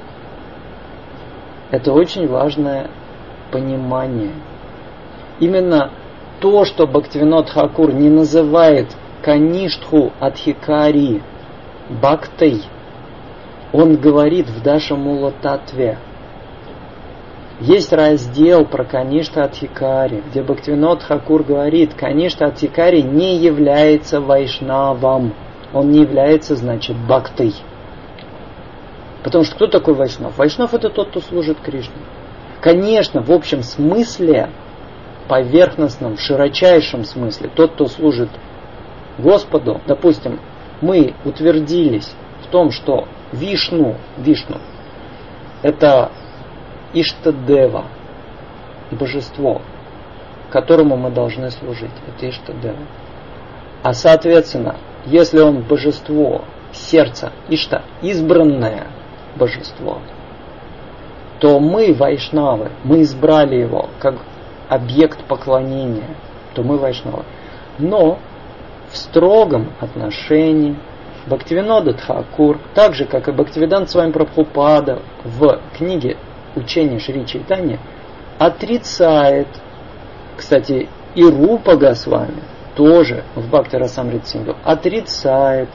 Это очень важное понимание. Именно то, что Бхактивинода Тхакур не называет Каништху Адхикари бхактой, он говорит в Дашамула Татве. Есть раздел про Каништха Адхикари, где Бхактивинода Тхакур говорит, Каништха Адхикари не является вайшнавом. Он не является, значит, бхактой. Потому что кто такой вайшнав? Вайшнав это тот, кто служит Кришне. Конечно, в общем смысле, поверхностном, широчайшем смысле, тот, кто служит Господу, допустим, мы утвердились в том, что Вишну, Вишну, это Иштадева, божество, которому мы должны служить. Это Иштадева. А соответственно, если он божество сердца, Ишта, избранное божество, то мы, вайшнавы, мы избрали его как объект поклонения, то мы вайшнавы. Но в строгом отношении Бхактивинода Тхакур, так же как и Бхактивиданта Свами Прабхупада в книге «Учение Шри Чайтанья», отрицает, кстати, и Рупа Госвами тоже в Бхакти Расамрита Синдху отрицает,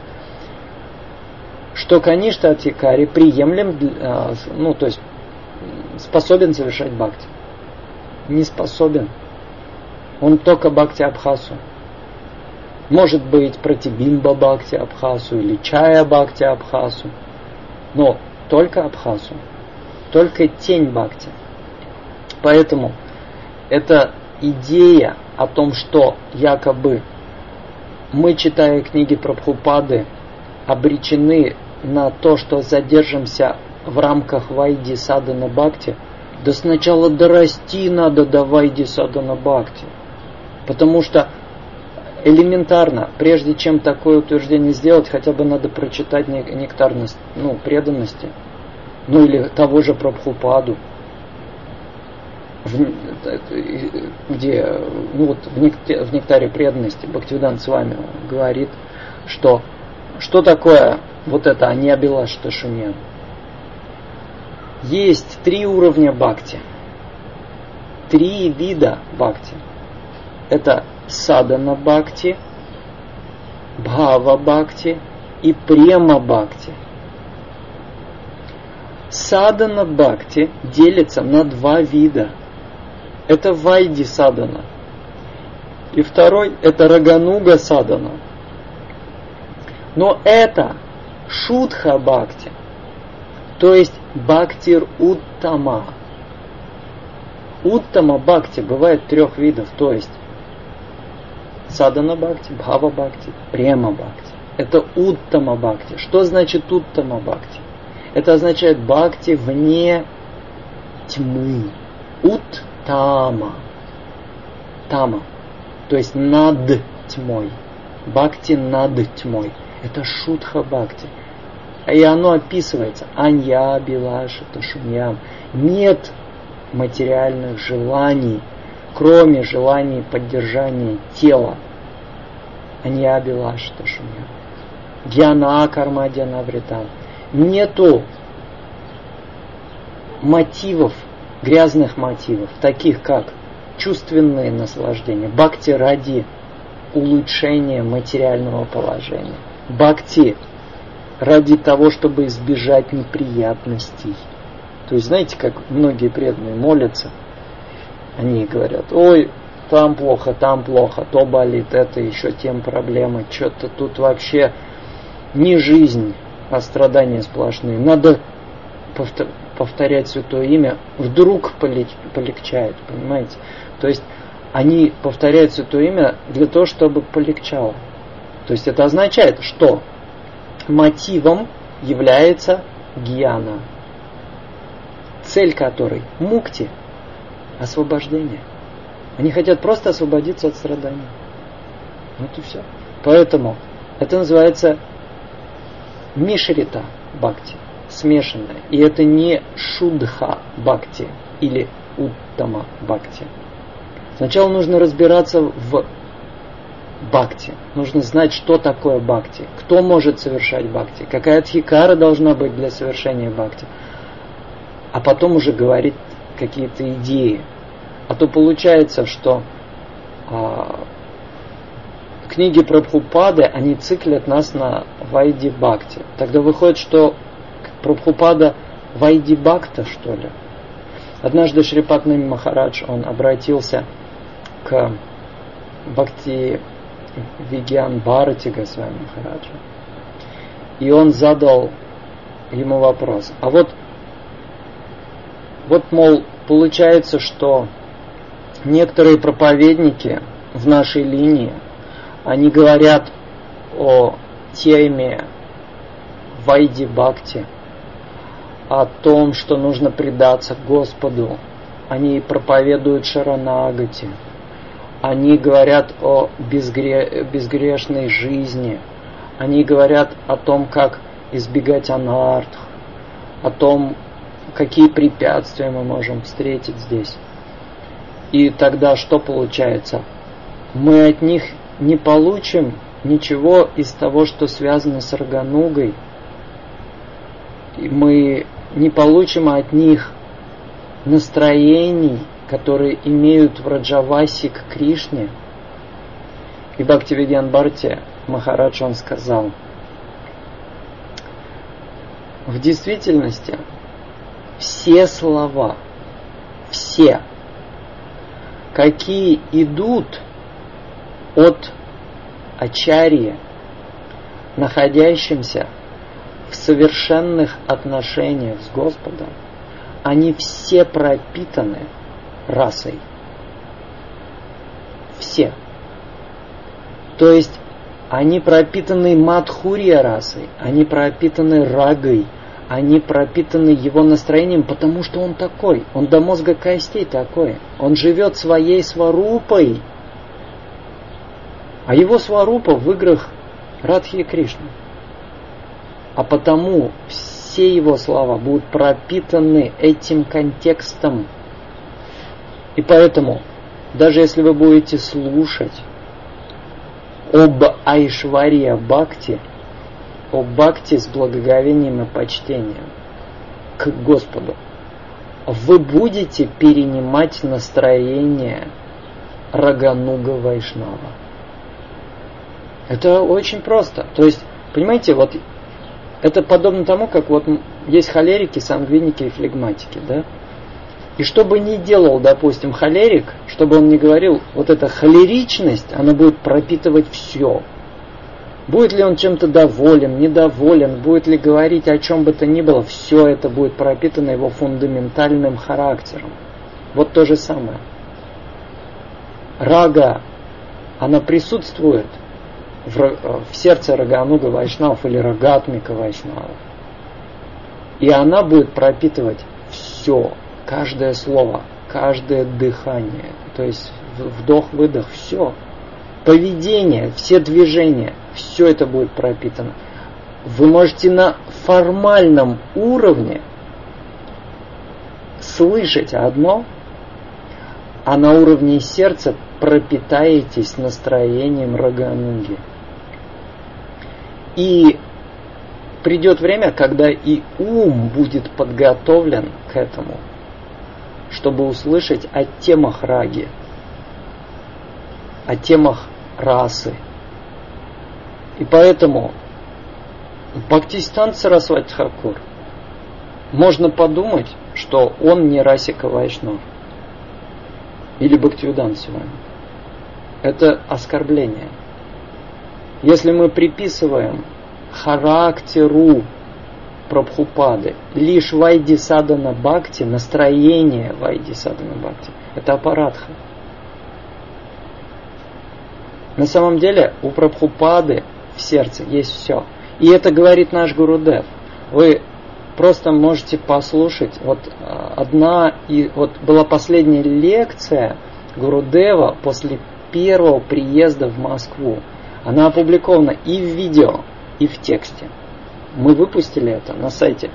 что Каништха Адхикари приемлем, ну то есть способен совершать бхакти. Не способен. Он только бхакти абхасу. Может быть пратибимба бхакти абхасу или чая бхакти абхасу, но только абхасу, только тень бхакти. Поэтому эта идея о том, что якобы мы, читая книги Прабхупады, обречены на то, что задержимся в рамках вайди садхана бхакти, Да сначала дорасти надо до Вайди Садана Бхакти. Потому что элементарно, прежде чем такое утверждение сделать, хотя бы надо прочитать нектар ну, преданности. Ну или того же Прабхупаду. В, где, ну вот в, нектаре, в нектаре преданности Бхактивиданта Свами говорит, что что такое вот это Аньябилашта Шуньям. Есть три уровня бхакти. Три вида бхакти. Это садана бхакти, бхава бхакти и према бхакти. Садана бхакти делится на два вида. Это вайди садана. И второй это рагануга садана. Но это шудха бхакти. То есть бхактир уттама. Уттама бхакти бывает трех видов. То есть садана бхакти, бхава бхакти, према бхакти. Это уттама бхакти. Что значит уттама бхакти? Это означает бхакти вне тьмы. Уттама. Тама. То есть над тьмой. Бхакти над тьмой. Это шудха бхакти. И оно описывается. Анья билаша ташуньям. Нет материальных желаний, кроме желаний поддержания тела. Анья билаша ташуньям. Гьяна карма дьянавритам. Нету мотивов, грязных мотивов, таких как чувственные наслаждения. Бхакти ради улучшения материального положения. Бхакти ради того, чтобы избежать неприятностей. То есть, знаете, как многие преданные молятся, они говорят, ой, там плохо, там плохо, то болит, это еще тем проблемы, что-то тут вообще не жизнь, а страдания сплошные. Надо повторять Святое Имя, вдруг полегчает, понимаете? То есть, они повторяют Святое Имя для того, чтобы полегчало. То есть, это означает, что мотивом является гьяна, цель которой мукти, освобождение. Они хотят просто освободиться от страданий. Вот и все. Поэтому это называется мишрита бхакти, смешанное. И это не шудха бхакти или уттама бхакти. Сначала нужно разбираться в бхакти. Нужно знать, что такое бхакти. Кто может совершать бхакти. Какая дхикара должна быть для совершения бхакти. А потом уже говорить какие-то идеи. А то получается, что а, книги Прабхупады, они циклят нас на Вайди Бхакти. Тогда выходит, что Прабхупада Вайди Бхакта, что ли? Однажды Шрипад Нами Махарадж, он обратился к Бхакти Вигьян Бхарати Госвами Махараджа. И он задал ему вопрос. А вот, вот, мол, получается, что некоторые проповедники в нашей линии, они говорят о теме Вайди Бхакти, о том, что нужно предаться Господу. Они проповедуют Шаранагати. Они говорят о безгре... безгрешной жизни. Они говорят о том, как избегать анартх, о том, какие препятствия мы можем встретить здесь. И тогда что получается? Мы от них не получим ничего из того, что связано с Раганугой. И мы не получим от них настроений, которые имеют враджаваси к Кришне. И Бхактивидьян Бхарати Махарадж, он сказал, в действительности все слова, все, какие идут от ачарьи, находящимся в совершенных отношениях с Господом, они все пропитаны расой. Все. То есть они пропитаны мадхурья расой, они пропитаны рагой, они пропитаны его настроением, потому что он такой. Он до мозга костей такой. Он живет своей сварупой. А его сварупа в играх Радхи и Кришны. А потому все его слова будут пропитаны этим контекстом. И поэтому, даже если вы будете слушать об Айшвария Бхакти, о Бхакти с благоговением и почтением к Господу, вы будете перенимать настроение Рагануга Вайшнава. Это очень просто. То есть, понимаете, вот это подобно тому, как вот есть холерики, сангвиники и флегматики, да? И что бы ни делал, допустим, холерик, чтобы он не говорил, вот эта холеричность, она будет пропитывать все. Будет ли он чем-то доволен, недоволен, будет ли говорить о чем бы то ни было, все это будет пропитано его фундаментальным характером. Вот то же самое. Рага, она присутствует в, в сердце Рагануга Вайшнавов или Рагатмика Вайшнавов. И она будет пропитывать все, каждое слово, каждое дыхание. То есть вдох-выдох, все. Поведение, все движения, все это будет пропитано. Вы можете на формальном уровне слышать одно, а на уровне сердца пропитаетесь настроением Рагануги. И придет время, когда и ум будет подготовлен к этому, чтобы услышать о темах раги, о темах расы. И поэтому Бхактисиданта Сарасвати Тхакур, можно подумать, что он не Расика Вайшнав или Бхактивиданта Свами. Это оскорбление. Если мы приписываем характеру Прабхупады лишь Вайди Садана Бхакти, настроение Вайди Садана Бхакти, это апарадха. На самом деле у Прабхупады в сердце есть все. И это говорит наш Гурудев. Вы просто можете послушать. Вот одна и вот была последняя лекция Гурудева после первого приезда в Москву. Она опубликована и в видео, и в тексте. Мы выпустили это на сайте.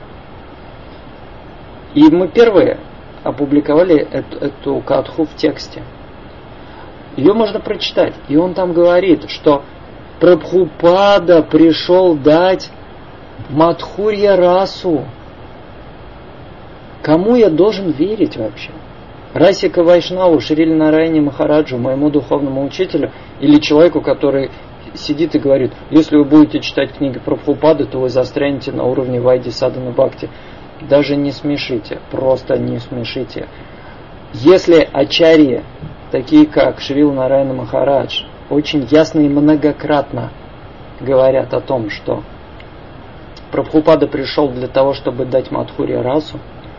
И мы первые опубликовали эту, эту катху в тексте. Ее можно прочитать. И он там говорит, что Прабхупада пришел дать Мадхурья расу. Кому я должен верить вообще? Расика Вайшнаву, Шрили Нараяне Махараджу, моему духовному учителю, или человеку, который сидит и говорит, если вы будете читать книги Прабхупады, то вы застрянете на уровне Вайди Садана Бхакти. Даже не смешите, просто не смешите. Если ачарьи, такие как Шрила Нараяна Махарадж, очень ясно и многократно говорят о том, что Прабхупада пришел для того, чтобы дать Мадхурья расу,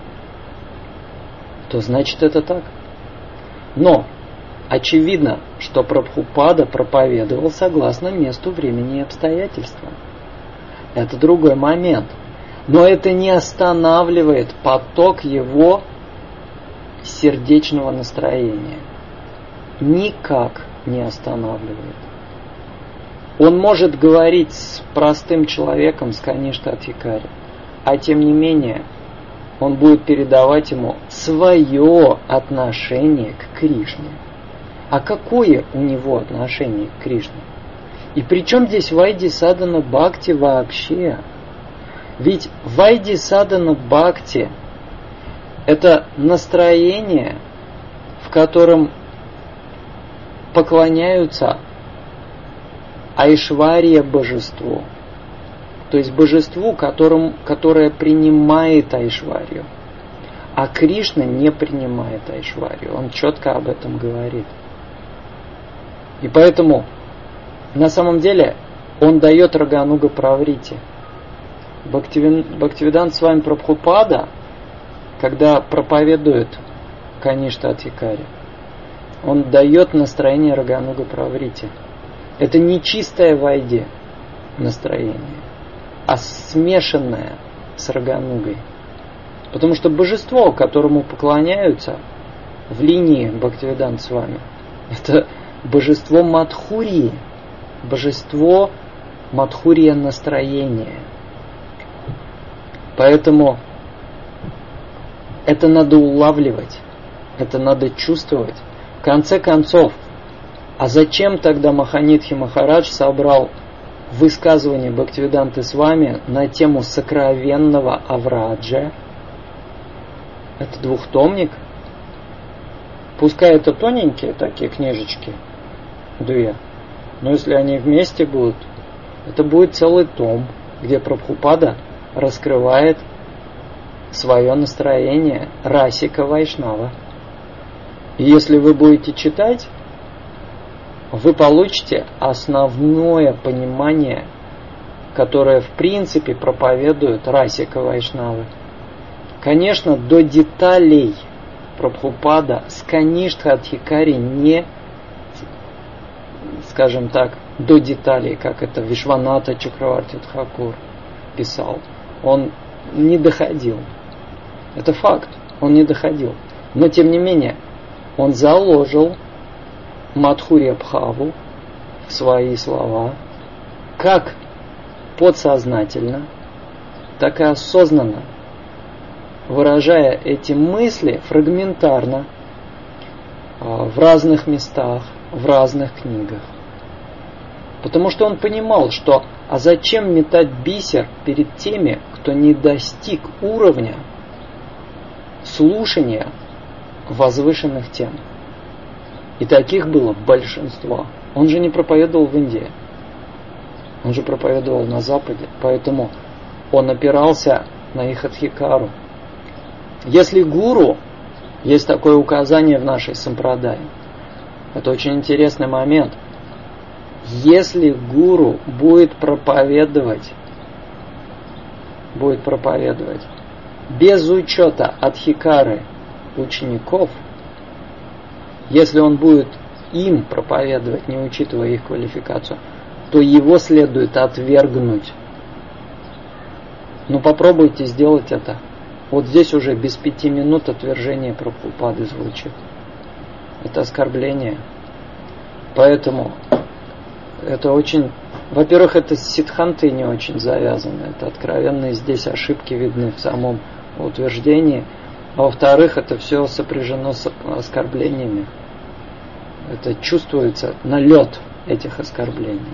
то значит это так. Но очевидно, что Прабхупада проповедовал согласно месту, времени и обстоятельствам. Это другой момент. Но это не останавливает поток его сердечного настроения. Никак не останавливает. Он может говорить с простым человеком, с Каништа Адхикари, а тем не менее он будет передавать ему свое отношение к Кришне. А какое у него отношение к Кришне? И при чем здесь Вайди Садана Бхакти вообще? Ведь Вайди Садана Бхакти это настроение, в котором поклоняются Айшвария божеству. То есть божеству, которым, которое принимает Айшварию. А Кришна не принимает Айшварию. Он четко об этом говорит. И поэтому на самом деле он дает Рагануга Праврити. Бхактивиданта Свами Прабхупада, когда проповедует Каништа Адхикари, он дает настроение Рагануга Праврити. Это не чистое Вайди настроение, а смешанное с Раганугой. Потому что божество, которому поклоняются в линии Бхактивиданта Свами, это божество Мадхурии, божество Мадхурия настроения. Поэтому это надо улавливать, это надо чувствовать. В конце концов, а зачем тогда Маханидхи Махарадж собрал высказывание Бхактивиданты Свами на тему сокровенного Авраджа? Это двухтомник. Пускай это тоненькие такие книжечки, две, но если они вместе будут, это будет целый том, где Прабхупада раскрывает свое настроение Расика Вайшнава. И если вы будете читать, вы получите основное понимание, которое в принципе проповедует Расика Вайшнавы. Конечно, до деталей Прабхупада с Каништха-Адхикари не, скажем так, до деталей, как это Вишваната Чакраварти Тхакур писал. Он не доходил. Это факт, он не доходил. Но тем не менее, он заложил Мадхурия Бхаву в свои слова, как подсознательно, так и осознанно, выражая эти мысли фрагментарно в разных местах, в разных книгах. Потому что он понимал, что а зачем метать бисер перед теми, кто не достиг уровня слушания возвышенных тем. И таких было большинство. Он же не проповедовал в Индии. Он же проповедовал на Западе. Поэтому он опирался на их адхикару. Если гуру, есть такое указание в нашей сампрадае, это очень интересный момент. Если гуру будет проповедовать, будет проповедовать без учета адхикары учеников, если он будет им проповедовать, не учитывая их квалификацию, то его следует отвергнуть. Ну попробуйте сделать это. Вот здесь уже без пяти минут отвержение Прабхупады звучит. Это оскорбление. Поэтому это очень... Во-первых, это с сиддхантой не очень завязано. Это откровенные здесь ошибки видны в самом утверждении. А во-вторых, это все сопряжено с оскорблениями. Это чувствуется налет этих оскорблений.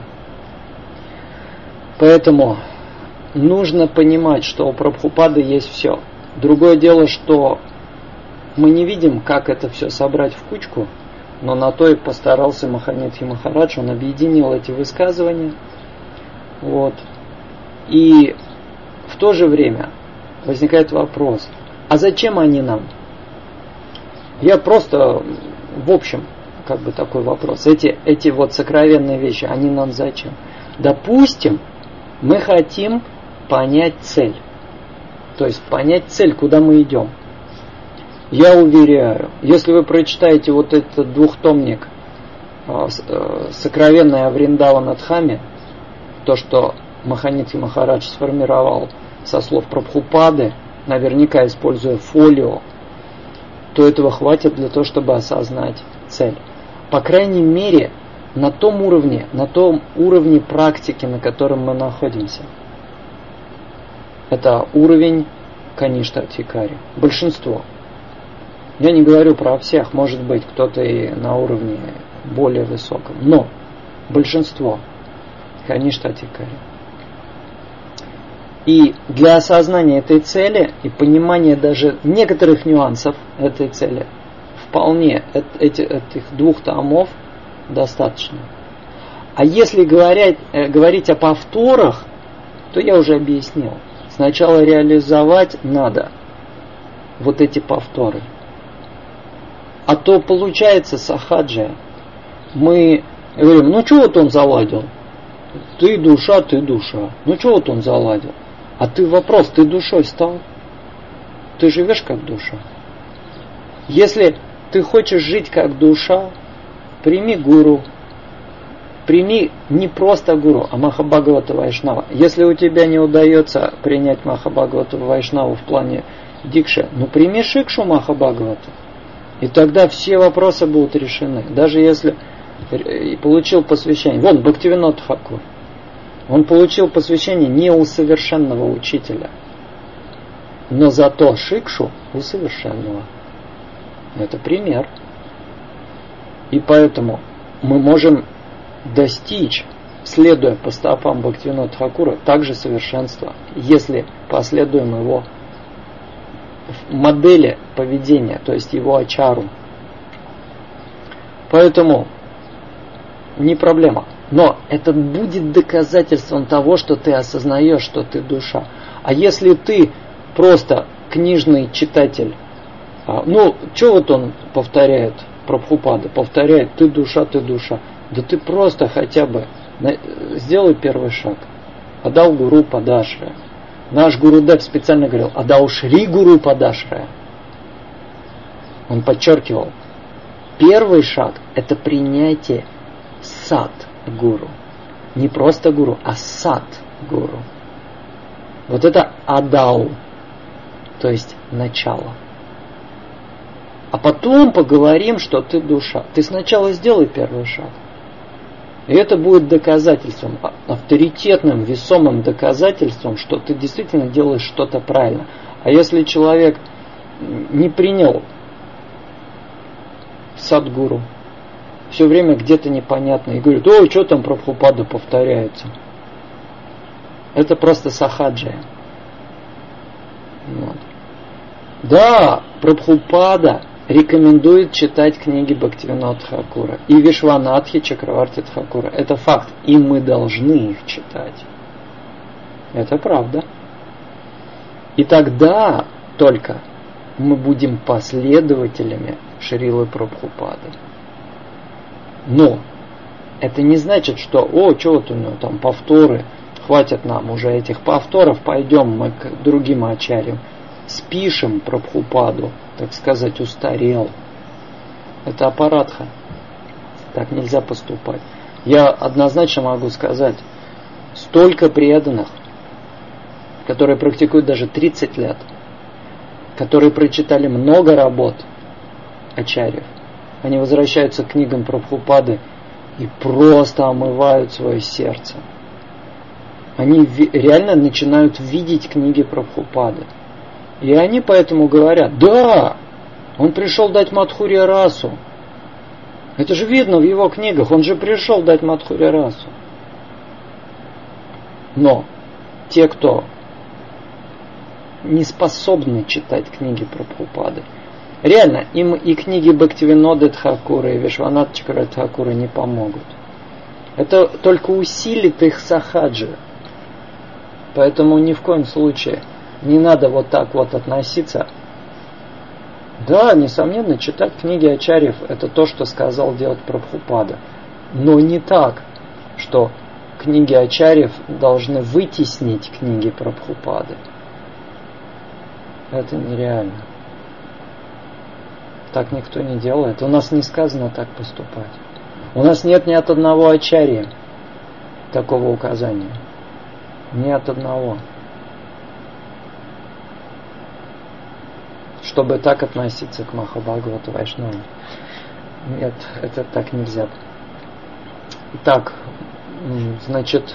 Поэтому нужно понимать, что у Прабхупады есть все. Другое дело, что мы не видим, как это все собрать в кучку, но на то и постарался Маханидхи Махарадж, он объединил эти высказывания. Вот. И в то же время возникает вопрос, а зачем они нам? Я просто, в общем, как бы такой вопрос. Эти, эти вот сокровенные вещи, они нам зачем? Допустим, мы хотим понять цель. То есть понять цель, куда мы идем. Я уверяю, если вы прочитаете вот этот двухтомник «Сокровенная Вриндавана Дхами», то, что Маханидхи Махарадж сформировал со слов Прабхупады, наверняка используя фолио, то этого хватит для того, чтобы осознать цель. По крайней мере, на том уровне, на том уровне практики, на котором мы находимся. Это уровень Каништха-Адхикари. Большинство. Я не говорю про всех, может быть, кто-то и на уровне более высоком. Но большинство Каништха-Адхикари. И для осознания этой цели и понимания даже некоторых нюансов этой цели вполне этих, этих двух томов достаточно. А если говорить, говорить о повторах, то я уже объяснил. Сначала реализовать надо вот эти повторы. А то получается сахаджа. Мы говорим, ну что вот он заладил? Ты душа, ты душа. Ну что вот он заладил? А ты вопрос, ты душой стал? Ты живешь как душа? Если ты хочешь жить как душа, прими гуру, прими не просто гуру, а Махабхагавата Вайшнава. Если у тебя не удается принять Махабхагавату Вайшнаву в плане дикши, ну прими шикшу Махабхагавату. И тогда все вопросы будут решены. Даже если получил посвящение. Вон Бхактивинод Тхакур. Он получил посвящение не у совершенного учителя, но зато шикшу у совершенного. Это пример. И поэтому мы можем достичь, следуя по стопам Бхактивинода Тхакура, также совершенства, если последуем его модели поведения, то есть его ачару. Поэтому не проблема. Но это будет доказательством того, что ты осознаешь, что ты душа. А если ты просто книжный читатель, ну, что вот он повторяет, Прабхупада, повторяет, ты душа, ты душа. Да ты просто хотя бы сделай первый шаг. Адал гуру падашрая. Наш Гурудев специально говорил, Адал Шри Гуру падашрая. Он подчеркивал, первый шаг это принятие сат гуру. Не просто гуру, а сат гуру. Вот это адау, то есть начало. А потом поговорим, что ты душа. Ты сначала сделай первый шаг. И это будет доказательством, авторитетным, весомым доказательством, что ты действительно делаешь что-то правильно. А если человек не принял садгуру, все время где-то непонятно, и говорит, ой, что там Прабхупада повторяется. Это просто сахаджия. Вот. Да, Прабхупада рекомендует читать книги Бхактивинода Тхакура и Вишванатхи Чакраварти Тхакура. Это факт. И мы должны их читать. Это правда. И тогда только мы будем последователями Шрилы Прабхупады. Но это не значит, что, о, что вот у него там повторы, хватит нам уже этих повторов, пойдем мы к другим ачарьям, спишем Прабхупаду, так сказать, устарел. Это аппаратха. Так нельзя поступать. Я однозначно могу сказать, столько преданных, которые практикуют даже тридцать лет, которые прочитали много работ ачарьев, они возвращаются к книгам Прабхупады и просто омывают свое сердце. Они реально начинают видеть книги Прабхупады. И они поэтому говорят, да, он пришел дать Мадхурья расу. Это же видно в его книгах, он же пришел дать Мадхурья расу. Но те, кто не способны читать книги Прабхупады, реально, им и книги Бхактивинода Тхакура, и Вишванатха Чакраварти Тхакура не помогут. Это только усилит их сахаджи. Поэтому ни в коем случае не надо вот так вот относиться. Да, несомненно, читать книги ачарьев это то, что сказал делать Прабхупада. Но не так, что книги ачарьев должны вытеснить книги Прабхупады. Это нереально. Так никто не делает. У нас не сказано так поступать. У нас нет ни от одного ачарья такого указания. Ни от одного. Чтобы так относиться к Махабхагавату Вайшнаву. Нет, это так нельзя. Так, значит,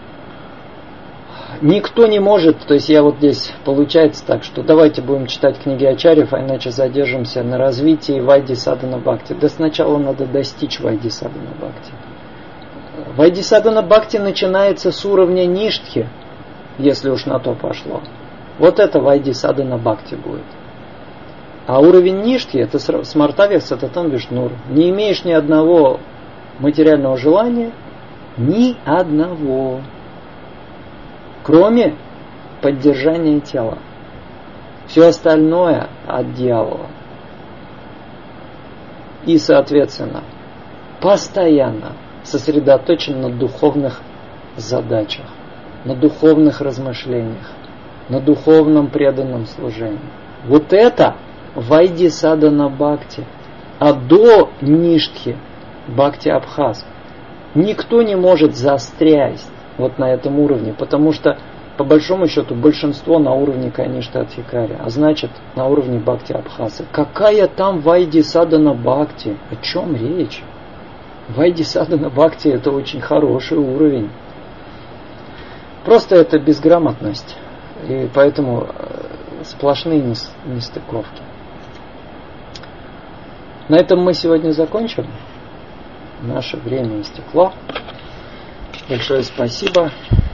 никто не может, то есть я вот здесь получается так, что давайте будем читать книги ачарьев, а иначе задержимся на развитии Вайди Садана Бхакти. Да сначала надо достичь Вайди Садана Бхакти. Вайди Садана Бхакти начинается с уровня Ништхи, если уж на то пошло. Вот это Вайди Садана Бхакти будет. А уровень Ништхи это Смартавья Сататам Вишнур. Не имеешь ни одного материального желания, ни одного, кроме поддержания тела. Все остальное от дьявола. И, соответственно, постоянно сосредоточен на духовных задачах, на духовных размышлениях, на духовном преданном служении. Вот это Вайди Садана Бхакти. А до Ништхи Бхакти Абхаз Никто не может застрять вот на этом уровне, потому что, по большому счету, большинство на уровне Каништа Адхикари, а значит, на уровне Бхакти Абхаса. Какая там Вайди Садана Бхакти? О чем речь? Вайди Садана Бхакти — это очень хороший уровень. Просто это безграмотность, и поэтому сплошные нестыковки. На этом мы сегодня закончим. Наше время истекло. Большое спасибо.